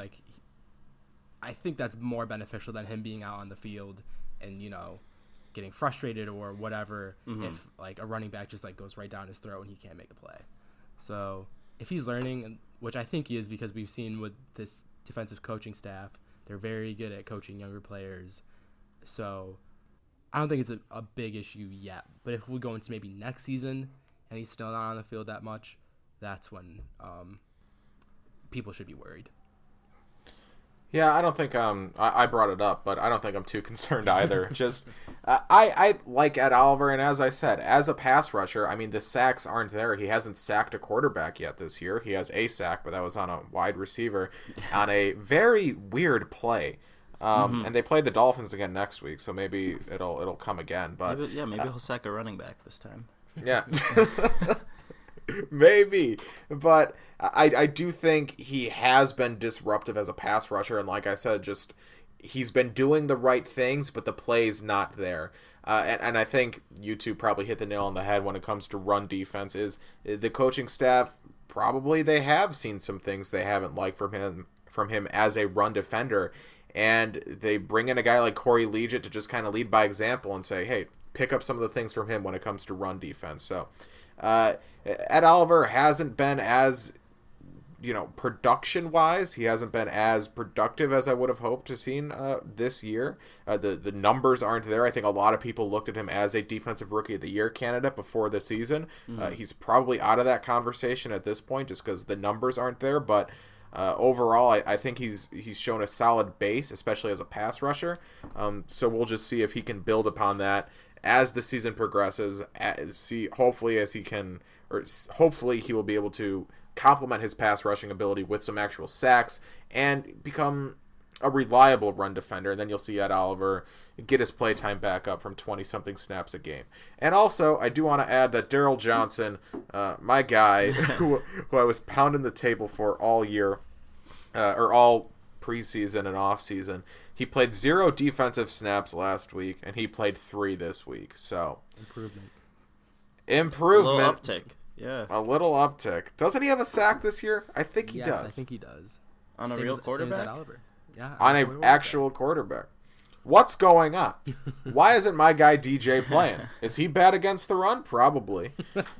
[SPEAKER 3] I think that's more beneficial than him being out on the field and getting frustrated or whatever. If a running back just goes right down his throat and he can't make a play. So if he's learning, which I think he is, because we've seen with this defensive coaching staff, they're very good at coaching younger players. So I don't think it's a big issue yet. But if we go into maybe next season and he's still not on the field that much, that's when people should be worried.
[SPEAKER 1] Yeah, I don't think I brought it up, but I don't think I'm too concerned either. Just I like Ed Oliver, and as I said, as a pass rusher, I mean the sacks aren't there. He hasn't sacked a quarterback yet this year. He has a sack, but that was on a wide receiver on a very weird play. And they play the Dolphins again next week, so maybe it'll come again. But
[SPEAKER 2] maybe he'll sack a running back this time.
[SPEAKER 1] Yeah. Maybe, but I do think he has been disruptive as a pass rusher, and like I said, just he's been doing the right things, but the play's not there. And I think you two probably hit the nail on the head when it comes to run defense. Is the coaching staff probably they have seen some things they haven't liked from him as a run defender, and they bring in a guy like Corey Liuget to just kind of lead by example and say, hey, pick up some of the things from him when it comes to run defense. So. Ed Oliver hasn't been as, production-wise, he hasn't been as productive as I would have hoped to seen this year. The numbers aren't there. I think a lot of people looked at him as a Defensive Rookie of the Year candidate before the season. He's probably out of that conversation at this point just because the numbers aren't there, but overall, I think he's shown a solid base, especially as a pass rusher. So we'll just see if he can build upon that as the season progresses. Hopefully he will be able to complement his pass rushing ability with some actual sacks and become a reliable run defender. And then you'll see Ed Oliver get his play time back up from 20-something snaps a game. And also, I do want to add that Daryl Johnson, my guy, who I was pounding the table for all year, or all preseason and offseason, he played 0 defensive snaps last week, and he played 3 this week. So
[SPEAKER 2] Improvement.
[SPEAKER 1] A
[SPEAKER 2] little uptick. Yeah.
[SPEAKER 1] A little uptick. Doesn't he have a sack this year? I think he does.
[SPEAKER 3] I think he does.
[SPEAKER 2] On a real quarterback?
[SPEAKER 3] Same as Oliver. Yeah.
[SPEAKER 1] On an actual quarterback. What's going on? Why isn't my guy DJ playing? Is he bad against the run? Probably.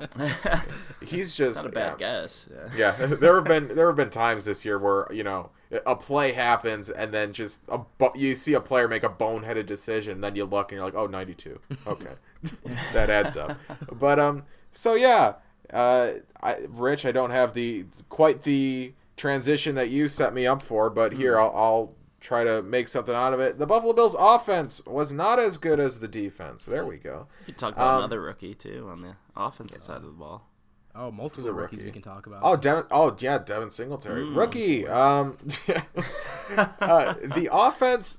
[SPEAKER 1] He's just
[SPEAKER 2] not a bad guess.
[SPEAKER 1] Yeah, there have been times this year where a play happens and then just you see a player make a boneheaded decision, and then you look and you're like, oh, 92. Okay, that adds up. But so yeah, Rich, I don't have quite the transition that you set me up for, but here I'll try to make something out of it. The Buffalo Bills offense was not as good as the defense. There we go.
[SPEAKER 2] You could talk about another rookie too on the offensive side of the ball.
[SPEAKER 3] Oh, multiple rookies we can talk about.
[SPEAKER 1] Devin Singletary. Rookie. The offense,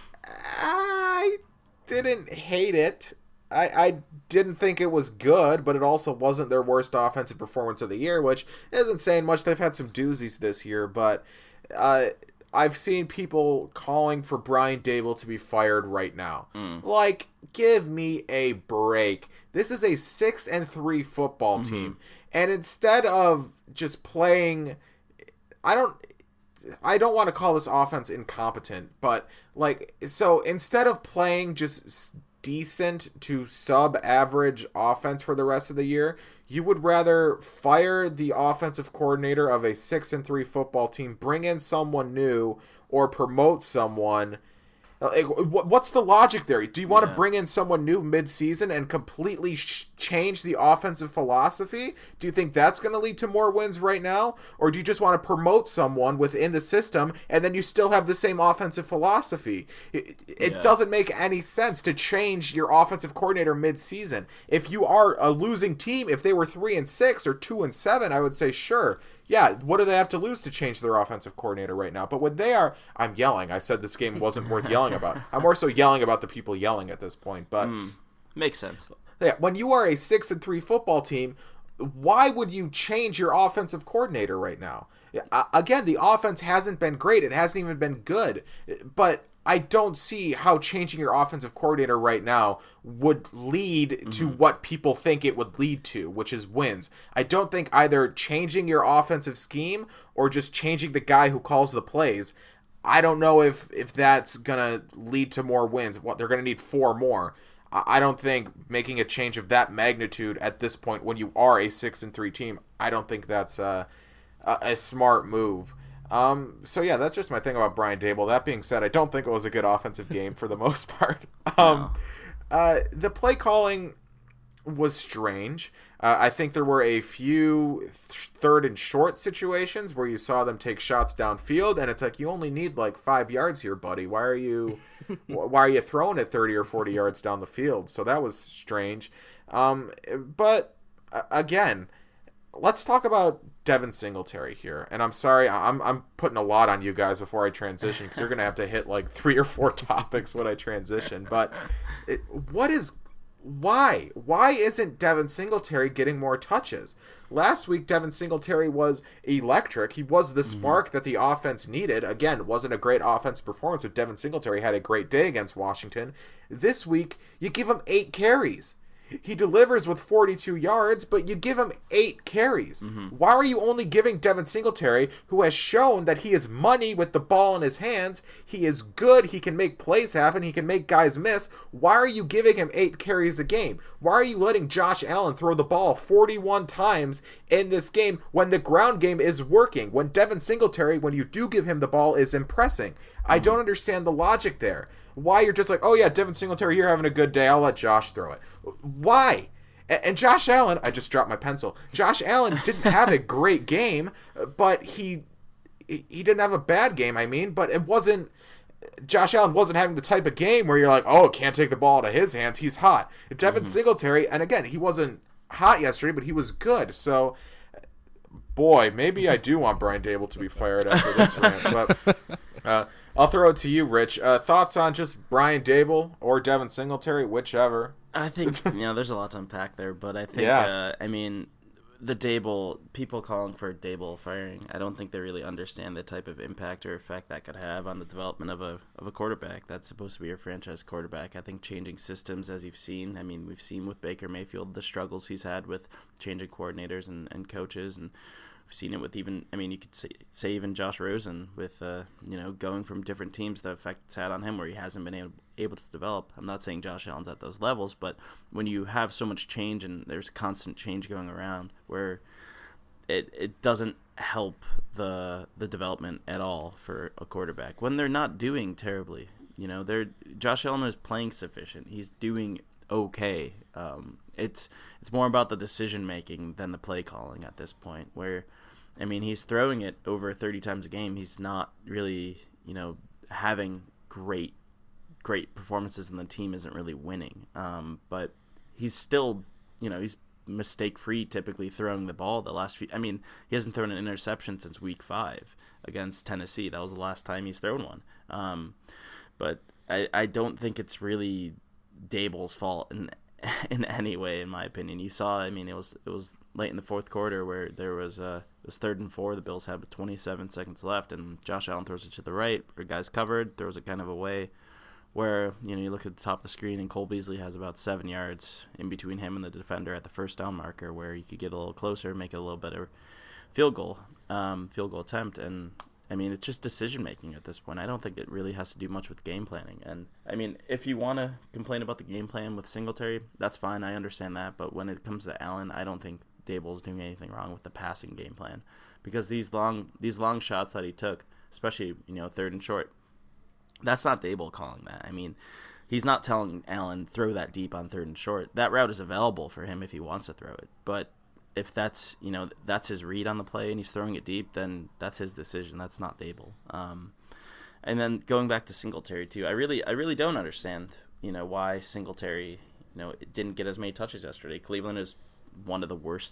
[SPEAKER 1] I didn't hate it. I didn't think it was good, but it also wasn't their worst offensive performance of the year, which isn't saying much. They've had some doozies this year, but I've seen people calling for Brian Daboll to be fired right now. Like, give me a break. This is a 6-3 football team. And instead of just playing, I don't want to call this offense incompetent, but so instead of playing just decent to sub-average offense for the rest of the year, you would rather fire the offensive coordinator of a 6-3 football team, bring in someone new, or promote someone. What's the logic there? Do you want to bring in someone new mid-season and completely change the offensive philosophy? Do you think that's going to lead to more wins right now? Or do you just want to promote someone within the system and then you still have the same offensive philosophy? It doesn't make any sense to change your offensive coordinator mid-season. If you are a losing team, if they were 3-6 or 2-7, I would say sure. Yeah, what do they have to lose to change their offensive coordinator right now? But when they are, I'm yelling. I said this game wasn't worth yelling about. I'm more so yelling about the people yelling at this point. But
[SPEAKER 2] makes sense.
[SPEAKER 1] Yeah, when you are a 6-3 football team, why would you change your offensive coordinator right now? Again, the offense hasn't been great. It hasn't even been good. But I don't see how changing your offensive coordinator right now would lead to what people think it would lead to, which is wins. I don't think either changing your offensive scheme or just changing the guy who calls the plays, I don't know if that's going to lead to more wins. They're going to need 4 more. I don't think making a change of that magnitude at this point when you are a 6-3 team, I don't think that's a smart move. So yeah, that's just my thing about Brian Daboll. That being said, I don't think it was a good offensive game for the most part. The play calling was strange. I think there were a few third and short situations where you saw them take shots downfield, and it's like, you only need like 5 yards here, buddy. Why are you throwing it 30 or 40 yards down the field? So that was strange. But again, let's talk about Devin Singletary here. And I'm sorry, I'm putting a lot on you guys before I transition, because you're going to have to hit like 3 or 4 topics when I transition. But why? Why isn't Devin Singletary getting more touches? Last week, Devin Singletary was electric. He was the spark that the offense needed. Again, wasn't a great offense performance, but Devin Singletary had a great day against Washington. This week, you give him 8 carries. He delivers with 42 yards, but you give him 8 carries. Why are you only giving Devin Singletary, who has shown that he is money with the ball in his hands, he is good, he can make plays happen, he can make guys miss, why are you giving him 8 carries a game? Why are you letting Josh Allen throw the ball 41 times in this game when the ground game is working? When Devin Singletary, when you do give him the ball, is impressing? I don't understand the logic there. Why you're just like, oh yeah, Devin Singletary, you're having a good day, I'll let Josh throw it. Why? And Josh Allen, I just dropped my pencil. Josh Allen didn't have a great game, but he didn't have a bad game, I mean, but it wasn't, Josh Allen wasn't having the type of game where you're like, oh, can't take the ball out of his hands, he's hot. Devin Singletary, and again, he wasn't hot yesterday, but he was good. So, boy, maybe I do want Brian Dable to be fired after this rant, but I'll throw it to you, Rich. Thoughts on just Brian Dable or Devin Singletary, whichever?
[SPEAKER 2] I think, there's a lot to unpack there, but I think, the Dable, people calling for Dable firing, I don't think they really understand the type of impact or effect that could have on the development of a quarterback that's supposed to be your franchise quarterback. I think changing systems, as you've seen, we've seen with Baker Mayfield the struggles he's had with changing coordinators and coaches, and we've seen it with even, you could say even Josh Rosen with, going from different teams, the effect it's had on him where he hasn't been able to develop. I'm not saying Josh Allen's at those levels, but when you have so much change and there's constant change going around where it doesn't help the development at all for a quarterback when they're not doing terribly. Josh Allen is playing sufficient. He's doing okay. It's more about the decision making than the play calling at this point where, he's throwing it over 30 times a game. He's not really, having great performances, and the team isn't really winning. But he's still, he's mistake-free typically throwing the ball the last few. He hasn't thrown an interception since week 5 against Tennessee. That was the last time he's thrown one. But I don't think it's really Dable's fault in any way, in my opinion. You saw, it was late in the fourth quarter where there was it was 3rd and 4. The Bills had 27 seconds left, and Josh Allen throws it to the right, where guys covered, throws it kind of away, where you look at the top of the screen and Cole Beasley has about 7 yards in between him and the defender at the first down marker, where you could get a little closer, make it a little better field goal attempt. And it's just decision making at this point. I don't think it really has to do much with game planning. And if you want to complain about the game plan with Singletary, that's fine. I understand that. But when it comes to Allen, I don't think Dable's doing anything wrong with the passing game plan, because these long shots that he took, especially 3rd and short, that's not Dable calling that. He's not telling Allen throw that deep on 3rd and short. That route is available for him if he wants to throw it. But if that's that's his read on the play and he's throwing it deep, then that's his decision. That's not Dable. And then going back to Singletary too, I really don't understand why Singletary didn't get as many touches yesterday. Cleveland is one of the worst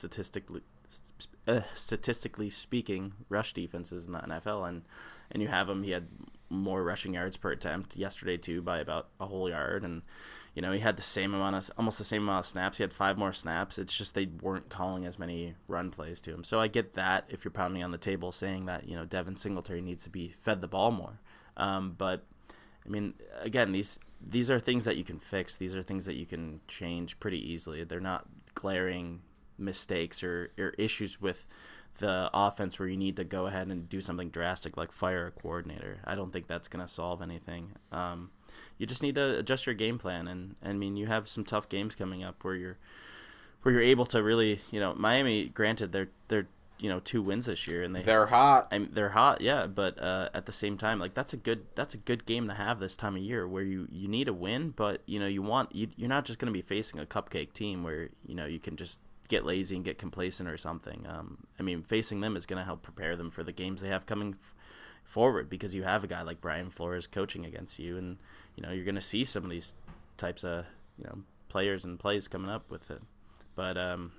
[SPEAKER 2] statistically speaking rush defenses in the NFL, and you have him. He had more rushing yards per attempt yesterday too, by about a whole yard, and he had almost the same amount of snaps. He had 5 more snaps. It's just they weren't calling as many run plays to him. So I get that if you're pounding on the table saying that Devin Singletary needs to be fed the ball more. But again, these are things that you can fix. These are things that you can change pretty easily. They're not glaring mistakes or issues with the offense where you need to go ahead and do something drastic like fire a coordinator. I don't think that's going to solve anything. You just need to adjust your game plan, and you have some tough games coming up where you're able to really, Miami, granted, they're 2 wins this year, and
[SPEAKER 1] they're hot.
[SPEAKER 2] They're hot, yeah. But at the same time, like that's a good game to have this time of year where you need a win, but you're not just going to be facing a cupcake team where you can just get lazy and get complacent or something. Facing them is going to help prepare them for the games they have coming forward, because you have a guy like Brian Flores coaching against you, and you're going to see some of these types of players and plays coming up with it. But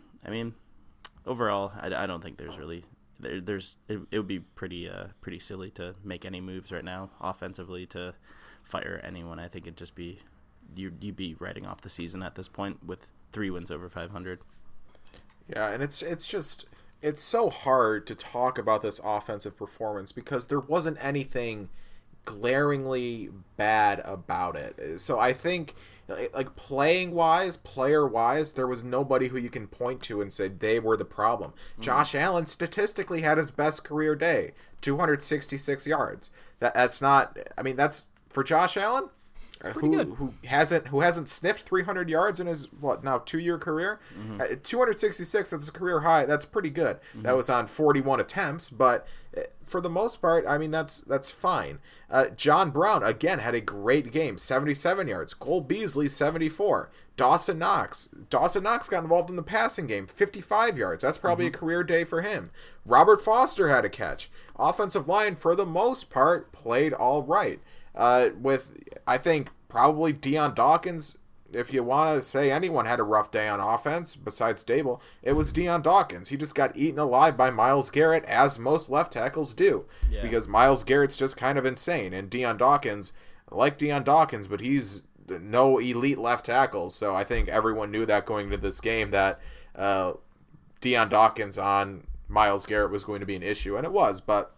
[SPEAKER 2] overall, I don't think there's really it would be pretty silly to make any moves right now offensively to fire anyone. I think it'd just be you'd be writing off the season at this point with 3 wins over 500.
[SPEAKER 1] Yeah, and it's so hard to talk about this offensive performance because there wasn't anything glaringly bad about it. So I think, like, player-wise, there was nobody who you can point to and say they were the problem. Josh Allen statistically had his best career day, 266 yards. That's for Josh Allen, who hasn't sniffed 300 yards in his 2-year career. 266, that's a career high. That's pretty good. That was on 41 attempts, but for the most part, that's fine. John Brown again had a great game, 77 yards. Cole Beasley, 74. Dawson Knox got involved in the passing game, 55 yards. That's probably a career day for him. Robert Foster had a catch. Offensive line for the most part played all right. With, I think, probably Deion Dawkins. If you want to say anyone had a rough day on offense besides Dable, it was Deion Dawkins. He just got eaten alive by Myles Garrett, as most left tackles do, because Myles Garrett's just kind of insane. And Deion Dawkins, but he's no elite left tackle. So I think everyone knew that going into this game that Deion Dawkins on Myles Garrett was going to be an issue, and it was. But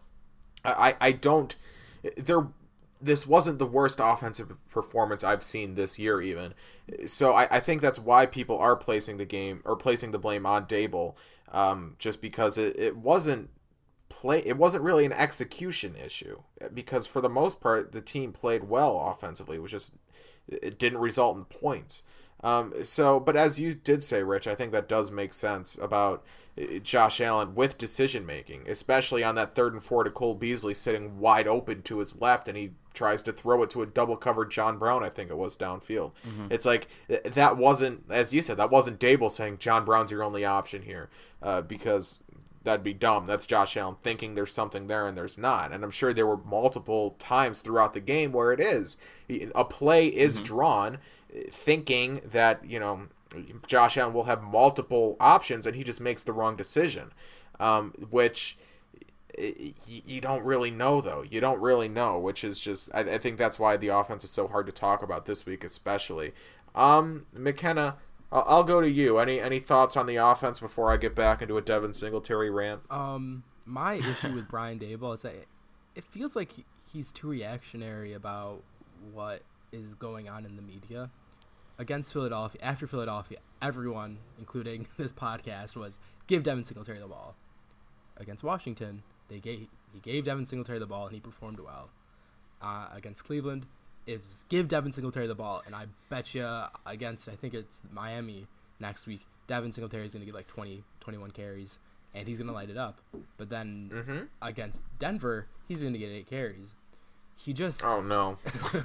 [SPEAKER 1] this wasn't the worst offensive performance I've seen this year even. So I think that's why people are placing the blame on Dable, just because it wasn't really an execution issue, because for the most part the team played well offensively. It didn't result in points. But as you did say, Rich, I think that does make sense about Josh Allen with decision making, especially on that 3rd and 4 to Cole Beasley sitting wide open to his left, and he tries to throw it to a double covered John Brown, I think it was, downfield. It's like, that wasn't, as you said, that wasn't Dable saying John Brown's your only option here, because that'd be dumb. That's Josh Allen thinking there's something there and there's not. And I'm sure there were multiple times throughout the game where it is. A play is drawn thinking that, Josh Allen will have multiple options, and he just makes the wrong decision, which you don't really know, though. You don't really know, which is just, I think that's why the offense is so hard to talk about this week, especially. McKenna, I'll go to you. Any thoughts on the offense before I get back into a Devin Singletary rant?
[SPEAKER 3] My issue with Brian Daboll is that it feels like he's too reactionary about what is going on in the media. Against Philadelphia, after Philadelphia, everyone, including this podcast, was give Devin Singletary the ball. Against Washington, he gave Devin Singletary the ball, and he performed well. Against Cleveland, it was give Devin Singletary the ball, and I bet you against, I think it's Miami next week, Devin Singletary is going to get like 20, 21 carries, and he's going to light it up. But then against Denver, he's going to get 8 carries. He just...
[SPEAKER 1] Oh, no.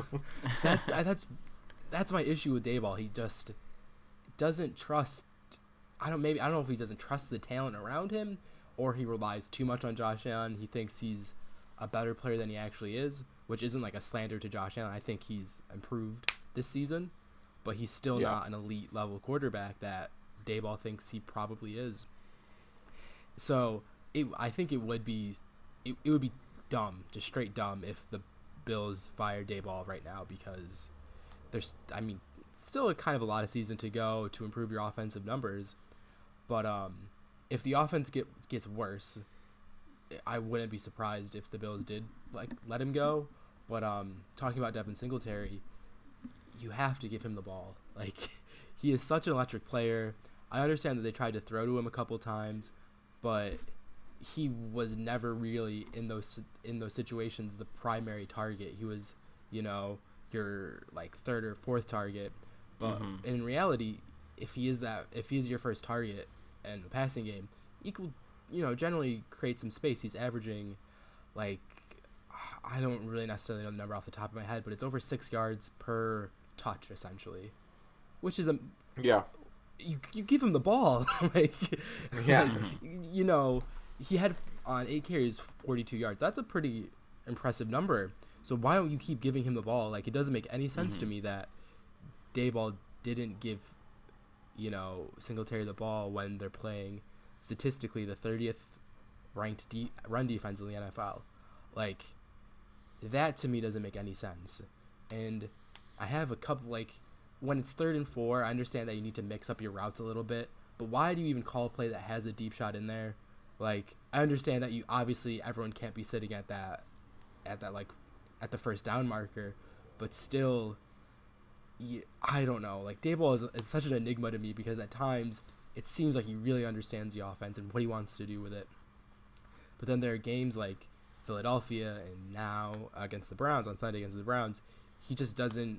[SPEAKER 3] That's my issue with Daboll. He just doesn't trust. I don't know if he doesn't trust the talent around him, or he relies too much on Josh Allen. He thinks he's a better player than he actually is, which isn't like a slander to Josh Allen. I think he's improved this season, but he's still not an elite level quarterback that Daboll thinks he probably is. So I think it would be dumb, just straight dumb, if the Bills fired Daboll right now, because there's, still kind of a lot of season to go to improve your offensive numbers. But if the offense gets worse, I wouldn't be surprised if the Bills did let him go. But talking about Devin Singletary, you have to give him the ball. He is such an electric player. I understand that they tried to throw to him a couple times, but he was never really in those situations the primary target. He was, your 3rd or 4th target, but in reality, if he is your first target in the passing game, generally create some space. He's averaging, like, I don't really necessarily know the number off the top of my head, but it's over 6 yards per touch, essentially, which is
[SPEAKER 1] yeah.
[SPEAKER 3] You give him the ball, like,
[SPEAKER 1] Yeah.
[SPEAKER 3] like, he had on 8 carries 42 yards. That's a pretty impressive number. So why don't you keep giving him the ball? Like, it doesn't make any sense to me that Daboll didn't give, Singletary the ball when they're playing statistically the 30th ranked run defense in the NFL. Like, that to me doesn't make any sense. And I have a couple, like, when it's 3rd and 4, I understand that you need to mix up your routes a little bit, but why do you even call a play that has a deep shot in there? Like, I understand that everyone can't be sitting at the first down marker, but still, I don't know. Like, Daboll is such an enigma to me because at times it seems like he really understands the offense and what he wants to do with it. But then there are games like Philadelphia and now against the Browns, on Sunday against the Browns, he just doesn't.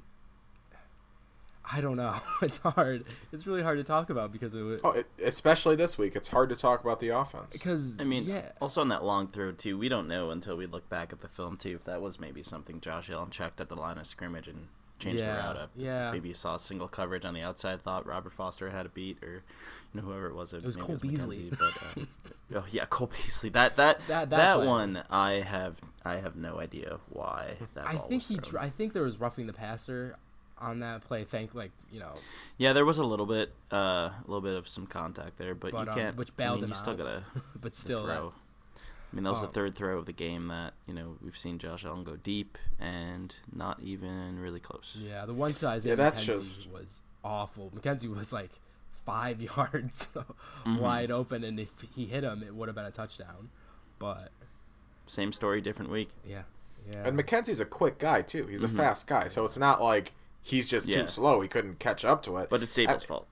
[SPEAKER 3] I don't know. It's hard. It's really hard to talk about because of it.
[SPEAKER 1] Especially this week. It's hard to talk about the offense.
[SPEAKER 3] Because,
[SPEAKER 2] also on that long throw, too, we don't know until we look back at the film, too, if that was maybe something Josh Allen checked at the line of scrimmage and changed the route up.
[SPEAKER 3] Yeah.
[SPEAKER 2] Maybe you saw single coverage on the outside, thought Robert Foster had a beat, or whoever it was.
[SPEAKER 3] It was Cole Beasley.
[SPEAKER 2] But, Cole Beasley. That one, I have no idea why that ball was thrown.
[SPEAKER 3] I think there was roughing the passer on that play.
[SPEAKER 2] Yeah, there was a little bit of some contact there, but you can't.
[SPEAKER 3] Which bailed him
[SPEAKER 2] you still
[SPEAKER 3] out.
[SPEAKER 2] gotta.
[SPEAKER 3] But still,
[SPEAKER 2] throw. That was the 3rd throw of the game that we've seen Josh Allen go deep and not even really close.
[SPEAKER 3] Yeah, the one to Isaiah McKenzie was awful. McKenzie was like 5 yards wide open, and if he hit him, it would have been a touchdown. But
[SPEAKER 2] same story, different week.
[SPEAKER 3] Yeah.
[SPEAKER 1] And McKenzie's a quick guy too. He's a fast guy, so it's not like he's just too slow. He couldn't catch up to it.
[SPEAKER 2] But it's Daboll's fault.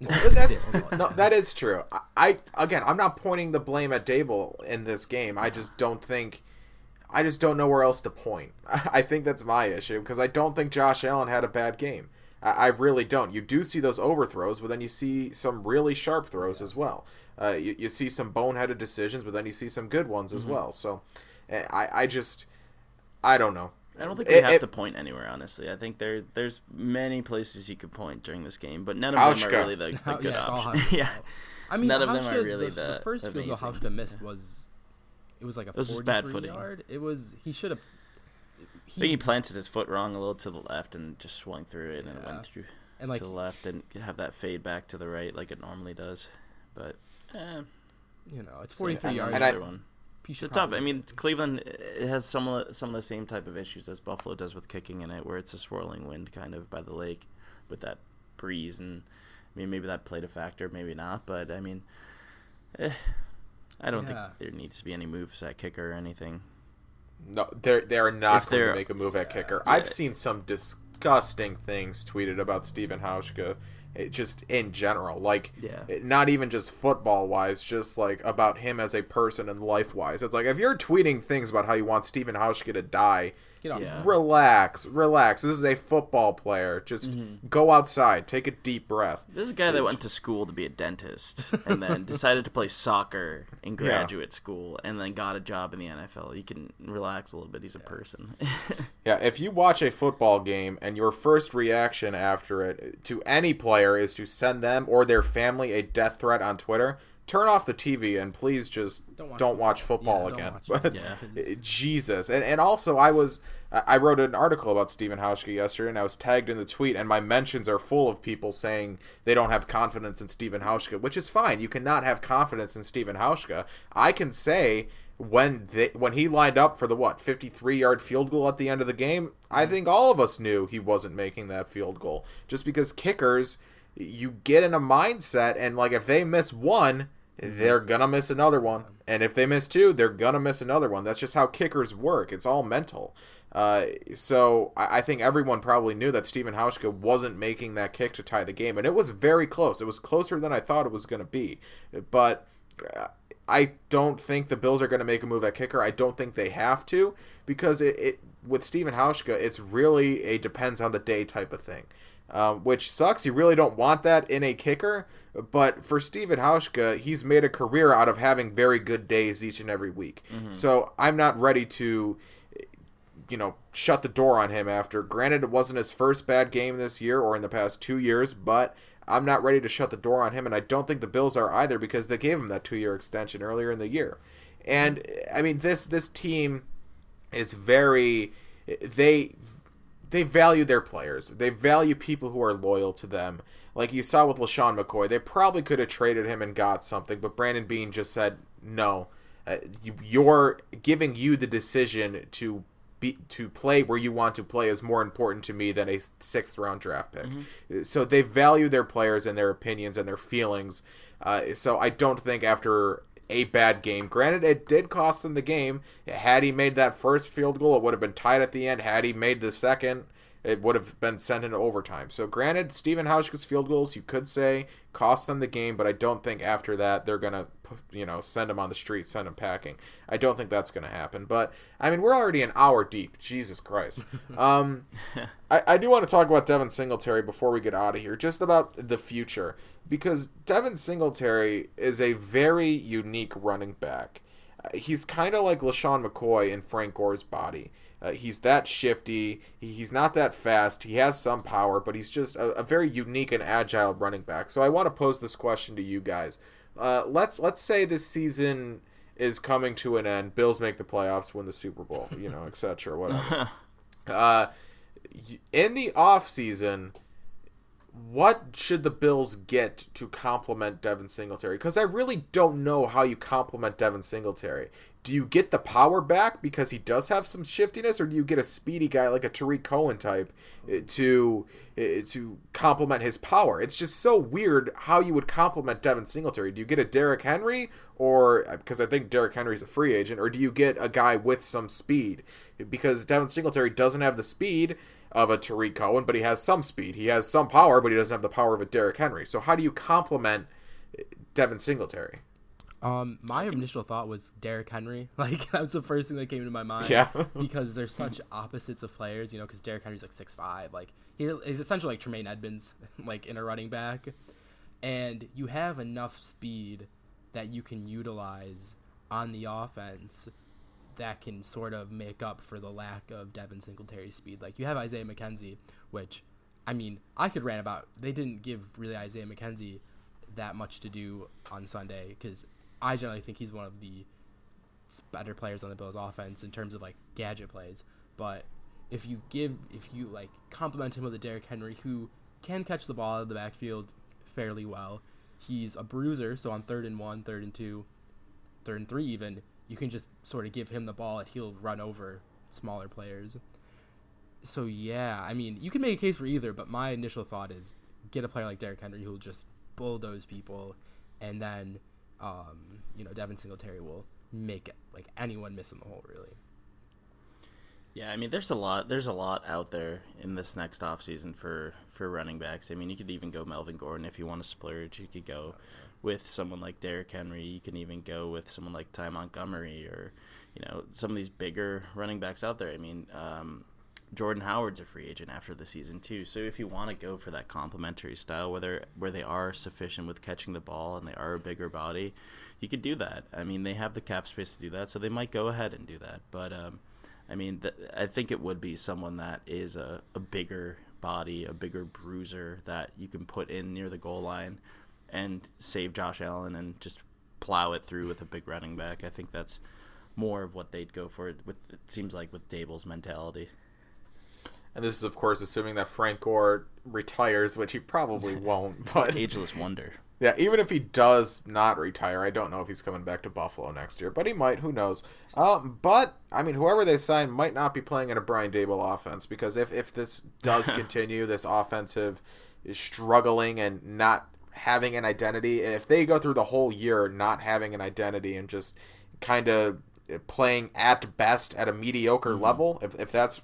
[SPEAKER 1] No, that is true. I'm not pointing the blame at Daboll in this game. I just don't know where else to point. I think that's my issue because I don't think Josh Allen had a bad game. I really don't. You do see those overthrows, but then you see some really sharp throws as well. You see some boneheaded decisions, but then you see some good ones as well. So I don't know.
[SPEAKER 2] I don't think we have to point anywhere, honestly. I think there's many places you could point during this game, but none of them are really the good option. Yeah,
[SPEAKER 3] I mean,
[SPEAKER 2] none of them are really
[SPEAKER 3] the first field goal Hauschka missed was like a 43-yard. It was he should have.
[SPEAKER 2] I think he planted his foot wrong a little to the left and just swung through it, and it went through to the left and have that fade back to the right like it normally does. But
[SPEAKER 3] it's 43 yards.
[SPEAKER 2] It's tough. I mean, Cleveland it has some of the same type of issues as Buffalo does with kicking in it, where it's a swirling wind kind of by the lake with that breeze, and I mean maybe that played a factor, maybe not, but I mean, I don't think there needs to be any moves at kicker or anything.
[SPEAKER 1] No, they are not going to make a move at kicker. I've seen some disgusting things tweeted about Stephen Hauschka. Just in general, not even just football-wise, just, like, about him as a person and life-wise. It's like, if you're tweeting things about how you want Stephen Hauschka to die, relax. This is a football player. Just go outside. Take a deep breath.
[SPEAKER 2] This is a guy that went to school to be a dentist and then decided to play soccer in graduate school and then got a job in the NFL. You can relax a little bit. He's a person.
[SPEAKER 1] If you watch a football game and your first reaction after it to any player is to send them or their family a death threat on Twitter, turn off the TV and please just don't watch football again. Jesus. And also I wrote an article about Stephen Hauschka yesterday and I was tagged in the tweet and my mentions are full of people saying they don't have confidence in Stephen Hauschka, which is fine. You cannot have confidence in Stephen Hauschka. I can say when he lined up for the 53-yard field goal at the end of the game, I think all of us knew he wasn't making that field goal. Just because kickers, you get in a mindset and like if they miss one, they're going to miss another one. And if they miss two, they're going to miss another one. That's just how kickers work. It's all mental. So I think everyone probably knew that Stephen Hauschka wasn't making that kick to tie the game. And it was very close. It was closer than I thought it was going to be. But I don't think the Bills are going to make a move at kicker. I don't think they have to because it with Stephen Hauschka, it's really a depends on the day type of thing. which sucks. You really don't want that in a kicker. But for Steven Hauschka, he's made a career out of having very good days each and every week. Mm-hmm. So I'm not ready to, shut the door on him after. Granted, it wasn't his first bad game this year or in the past 2 years, but I'm not ready to shut the door on him, and I don't think the Bills are either because they gave him that 2-year extension earlier in the year. And, I mean, this team is very... They value their players. They value people who are loyal to them. Like you saw with LaShawn McCoy, they probably could have traded him and got something, but Brandon Beane just said, no, you're giving you the decision to play where you want to play is more important to me than a 6th-round draft pick. Mm-hmm. So they value their players and their opinions and their feelings. So I don't think after a bad game, granted it did cost them the game. Had he made that first field goal, it would have been tied at the end. Had he made the second, it would have been sent into overtime. So granted, Steven Hauschka's field goals, you could say, cost them the game, but I don't think after that they're going to, send him on the street, send him packing. I don't think that's going to happen. But, I mean, we're already an hour deep. Jesus Christ. I do want to talk about Devin Singletary before we get out of here, just about the future, because Devin Singletary is a very unique running back. He's kind of like LaShawn McCoy in Frank Gore's body. He's that shifty. He's not that fast. He has some power, but he's just a very unique and agile running back. So I want to pose this question to you guys. Let's say this season is coming to an end. Bills make the playoffs, win the Super Bowl, etc. Whatever. In the off season, what should the Bills get to complement Devin Singletary? Because I really don't know how you complement Devin Singletary. Do you get the power back because he does have some shiftiness, or do you get a speedy guy like a Tariq Cohen type to complement his power? It's just so weird how you would complement Devin Singletary. Do you get a Derrick Henry, or because I think Derrick Henry's a free agent, or do you get a guy with some speed? Because Devin Singletary doesn't have the speed of a Tariq Cohen, but he has some speed. He has some power, but he doesn't have the power of a Derrick Henry. So how do you complement Devin Singletary?
[SPEAKER 3] My initial thought was Derrick Henry. Like, that was the first thing that came to my mind.
[SPEAKER 1] Yeah.
[SPEAKER 3] Because they're such opposites of players, because Derrick Henry's like 6'5". Like, he's essentially like Tremaine Edmonds, like, in a running back. And you have enough speed that you can utilize on the offense that can sort of make up for the lack of Devin Singletary's speed. Like, you have Isaiah McKenzie, which, I mean, I could rant about. They didn't give really Isaiah McKenzie that much to do on Sunday because I generally think he's one of the better players on the Bills offense in terms of like gadget plays. But if you compliment him with a Derrick Henry who can catch the ball out of the backfield fairly well, he's a bruiser. So on 3rd and 1, 3rd and 2, 3rd and 3 even, you can just sort of give him the ball and he'll run over smaller players. So yeah, I mean, you can make a case for either, but my initial thought is get a player like Derrick Henry who will just bulldoze people, and then Devin Singletary will make like anyone miss in the hole, really.
[SPEAKER 2] Yeah, I mean, there's a lot out there in this next offseason for running backs. I mean, you could even go Melvin Gordon if you want to splurge. You could go with someone like Derrick Henry. You can even go with someone like Ty Montgomery or, some of these bigger running backs out there. I mean, Jordan Howard's a free agent after the season too. So if you want to go for that complementary style, where they are sufficient with catching the ball and they are a bigger body, you could do that. I mean, they have the cap space to do that, so they might go ahead and do that. But I mean, I think it would be someone that is a bigger body, a bigger bruiser that you can put in near the goal line and save Josh Allen and just plow it through with a big running back. I think that's more of what they'd go for. It seems like with Dable's mentality.
[SPEAKER 1] And this is, of course, assuming that Frank Gore retires, which he probably won't. But
[SPEAKER 2] it's an ageless wonder.
[SPEAKER 1] Yeah, even if he does not retire, I don't know if he's coming back to Buffalo next year. But he might, who knows. But, I mean, whoever they sign might not be playing in a Brian Daboll offense. Because if this does continue, this offensive is struggling and not having an identity, if they go through the whole year not having an identity and just kind of playing at best at a mediocre level, if that's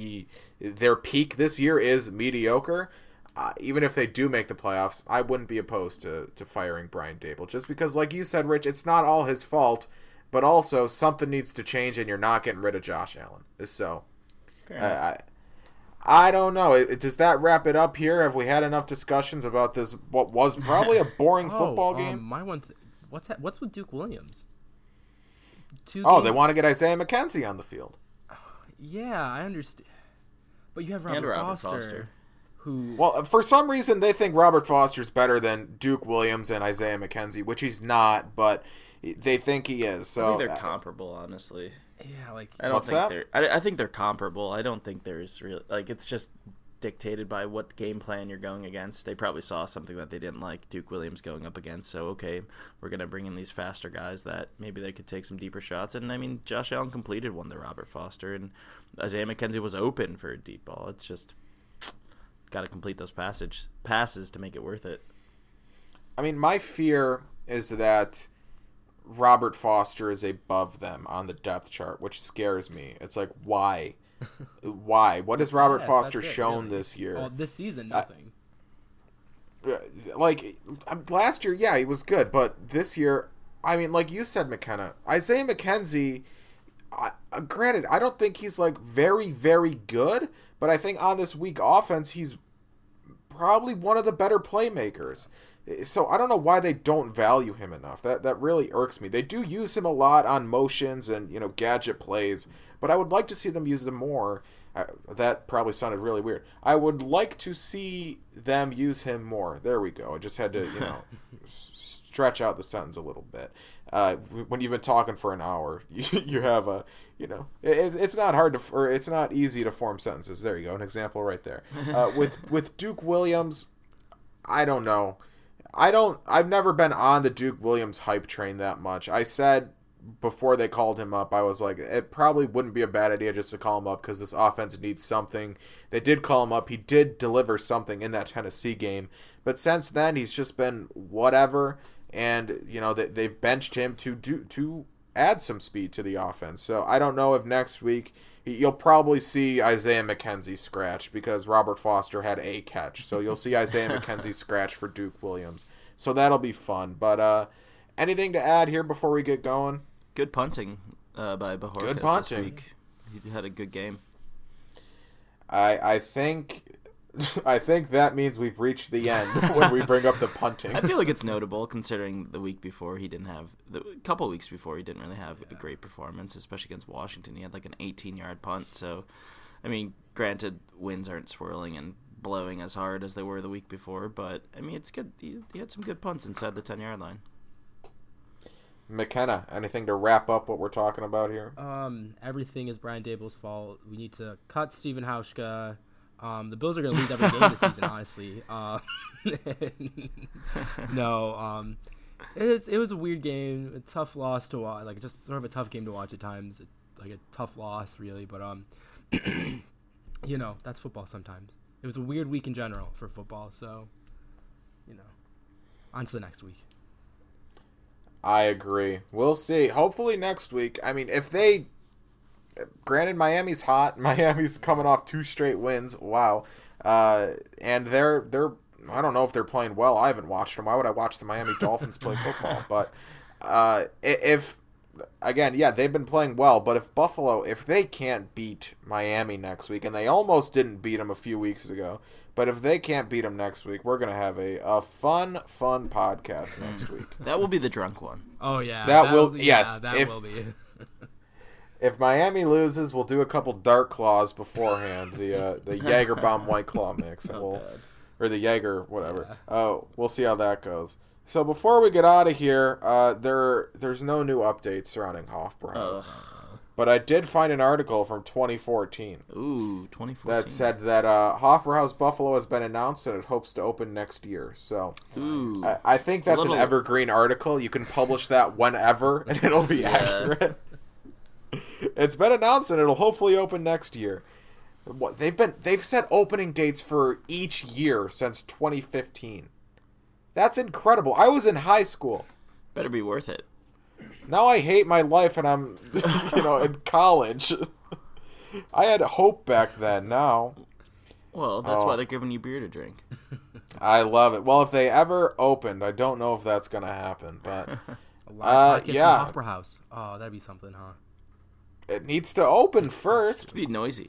[SPEAKER 1] their peak this year is mediocre, even if they do make the playoffs, I wouldn't be opposed to firing Brian Daboll. Just because, like you said, Rich, it's not all his fault, but also something needs to change, and you're not getting rid of Josh Allen. So I don't know. Does that wrap it up here? Have we had enough discussions about this? What was probably a boring football game?
[SPEAKER 3] My one. What's with Duke Williams?
[SPEAKER 1] They want to get Isaiah McKenzie on the field.
[SPEAKER 3] Yeah, I understand. But you have Robert Foster. Who?
[SPEAKER 1] Well, for some reason, they think Robert Foster's better than Duke Williams and Isaiah McKenzie, which he's not, but they think he is. So
[SPEAKER 2] I think they're comparable, honestly.
[SPEAKER 3] Yeah, like
[SPEAKER 2] I don't think they're. I think they're comparable. I don't think there's real it's just dictated by what game plan you're going against. They probably saw something that they didn't like Duke Williams going up against. So okay, we're gonna bring in these faster guys that maybe they could take some deeper shots. And I mean, Josh Allen completed one to Robert Foster, and Isaiah McKenzie was open for a deep ball. It's just got to complete those passes to make it worth it.
[SPEAKER 1] I mean, my fear is that Robert Foster is above them on the depth chart, which scares me. It's like, why? Why? What has Robert Foster shown this year?
[SPEAKER 3] Well, this season, nothing.
[SPEAKER 1] Last year, yeah, he was good, but this year, I mean, like you said, McKenna, Isaiah McKenzie, granted, I don't think he's like very, very good, but I think on this weak offense, he's probably one of the better playmakers. So I don't know why they don't value him enough. That really irks me. They do use him a lot on motions and, gadget plays, but I would like to see them use them more. That probably sounded really weird. I would like to see them use him more. There we go. I just had to, stretch out the sentence a little bit. When you've been talking for an hour, you have a, it's not hard to, or it's not easy to form sentences. There you go, an example right there. With Duke Williams, I don't know. I've never been on the Duke Williams hype train that much. I said before they called him up, I was like, it probably wouldn't be a bad idea just to call him up because this offense needs something. They did call him up. He did deliver something in that Tennessee game. But since then, he's just been whatever. And, they've benched him to add some speed to the offense. So I don't know if next week you'll probably see Isaiah McKenzie scratch because Robert Foster had a catch. So you'll see Isaiah McKenzie scratch for Duke Williams. So that'll be fun. But anything to add here before we get going?
[SPEAKER 2] Good punting by Bojorquez this week. He had a good game.
[SPEAKER 1] I think that means we've reached the end when we bring up the punting.
[SPEAKER 2] I feel like it's notable considering the couple weeks before he didn't really have a great performance, especially against Washington. He had like an 18-yard punt. So, I mean, granted, winds aren't swirling and blowing as hard as they were the week before, but I mean, it's good. He had some good punts inside the 10-yard line.
[SPEAKER 1] McKenna, anything to wrap up what we're talking about here?
[SPEAKER 3] Everything is Brian Daboll's fault. We need to cut Stephen Hauschka. The Bills are going to lose every game this season, honestly. It was a weird game, a tough loss to watch, like just sort of a tough game to watch at times, like a tough loss, really. But that's football sometimes. It was a weird week in general for football, so on to the next week.
[SPEAKER 1] I agree. We'll see. Hopefully next week. I mean, granted, Miami's hot. Miami's coming off 2 straight wins. Wow. And they're I don't know if they're playing well. I haven't watched them. Why would I watch the Miami Dolphins play football? But they've been playing well. But if they can't beat Miami next week, and they almost didn't beat them a few weeks ago, but if they can't beat them next week, we're going to have a fun podcast next week.
[SPEAKER 2] That will be the drunk one.
[SPEAKER 3] Oh, yeah.
[SPEAKER 1] That will be.
[SPEAKER 3] Will be.
[SPEAKER 1] If Miami loses, we'll do a couple Dark Claws beforehand, the Jagerbomb White Claw mix, or the Jaeger, whatever.
[SPEAKER 3] Yeah.
[SPEAKER 1] We'll see how that goes. So before we get out of here, there's no new updates surrounding Hofbrauhaus. But I did find an article from 2014.
[SPEAKER 2] Ooh, 2014.
[SPEAKER 1] That said that Hofbrauhaus Buffalo has been announced and it hopes to open next year. So I think that's an evergreen article. You can publish that whenever and it'll be accurate. It's been announced and it'll hopefully open next year. They've set opening dates for each year since 2015. That's incredible. I was in high school.
[SPEAKER 2] Better be worth it.
[SPEAKER 1] Now I hate my life and I'm, in college. I had hope back then. Now,
[SPEAKER 2] well, that's why they're giving you beer to drink.
[SPEAKER 1] I love it. Well, if they ever opened, I don't know if that's gonna happen, but
[SPEAKER 3] yeah, Hofbrauhaus. Oh, that'd be something, huh?
[SPEAKER 1] It needs to open first.
[SPEAKER 2] It'd be noisy.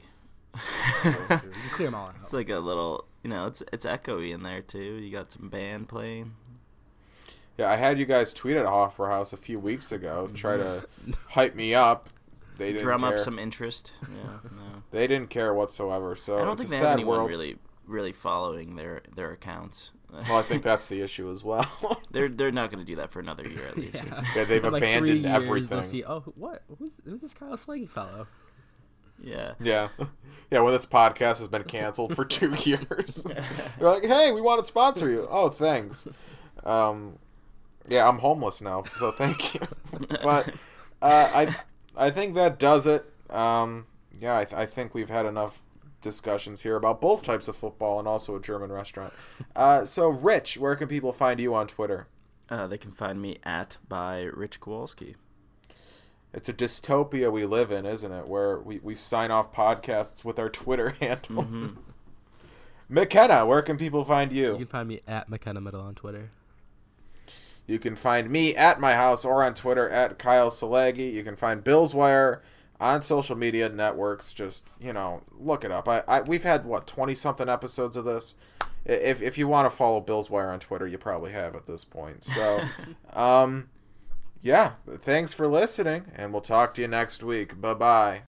[SPEAKER 3] That's true. You can clear them all out.
[SPEAKER 2] It's like a little, it's echoey in there too. You got some band playing.
[SPEAKER 1] Yeah, I had you guys tweet at Hofbrauhaus a few weeks ago, try to hype me up. They didn't
[SPEAKER 2] Drum
[SPEAKER 1] care.
[SPEAKER 2] up some interest. Yeah, no.
[SPEAKER 1] They didn't care whatsoever. So
[SPEAKER 2] I don't
[SPEAKER 1] it's
[SPEAKER 2] think
[SPEAKER 1] a
[SPEAKER 2] they
[SPEAKER 1] sad
[SPEAKER 2] have anyone
[SPEAKER 1] world.
[SPEAKER 2] really following their accounts.
[SPEAKER 1] Well, I think that's the issue as well.
[SPEAKER 2] They're not going to do that for another year at least.
[SPEAKER 1] Yeah, they've
[SPEAKER 3] In, like, 3
[SPEAKER 1] abandoned
[SPEAKER 3] years,
[SPEAKER 1] everything.
[SPEAKER 3] They'll see, who's this Kyle Slaggy fellow?
[SPEAKER 2] Yeah.
[SPEAKER 1] Yeah. Yeah, when this podcast has been canceled for 2 years. They're like, hey, we want to sponsor you. Oh, thanks. Yeah, I'm homeless now, so thank you. But I think that does it. Yeah, I think we've had enough discussions here about both types of football and also a German restaurant. So, Rich, where can people find you on Twitter?
[SPEAKER 2] They can find me by Rich Kowalski.
[SPEAKER 1] It's a dystopia we live in, isn't it? Where we sign off podcasts with our Twitter handles.
[SPEAKER 2] Mm-hmm.
[SPEAKER 1] McKenna, where can people find you?
[SPEAKER 3] You can find me at McKenna Middle on Twitter.
[SPEAKER 1] You can find me at my house or on Twitter at Kyle Salagi. You can find Bill's Wire on social media networks. Just, look it up. We've had, 20-something episodes of this? If you want to follow Bill's Wire on Twitter, you probably have at this point. So, yeah, thanks for listening, and we'll talk to you next week. Bye-bye.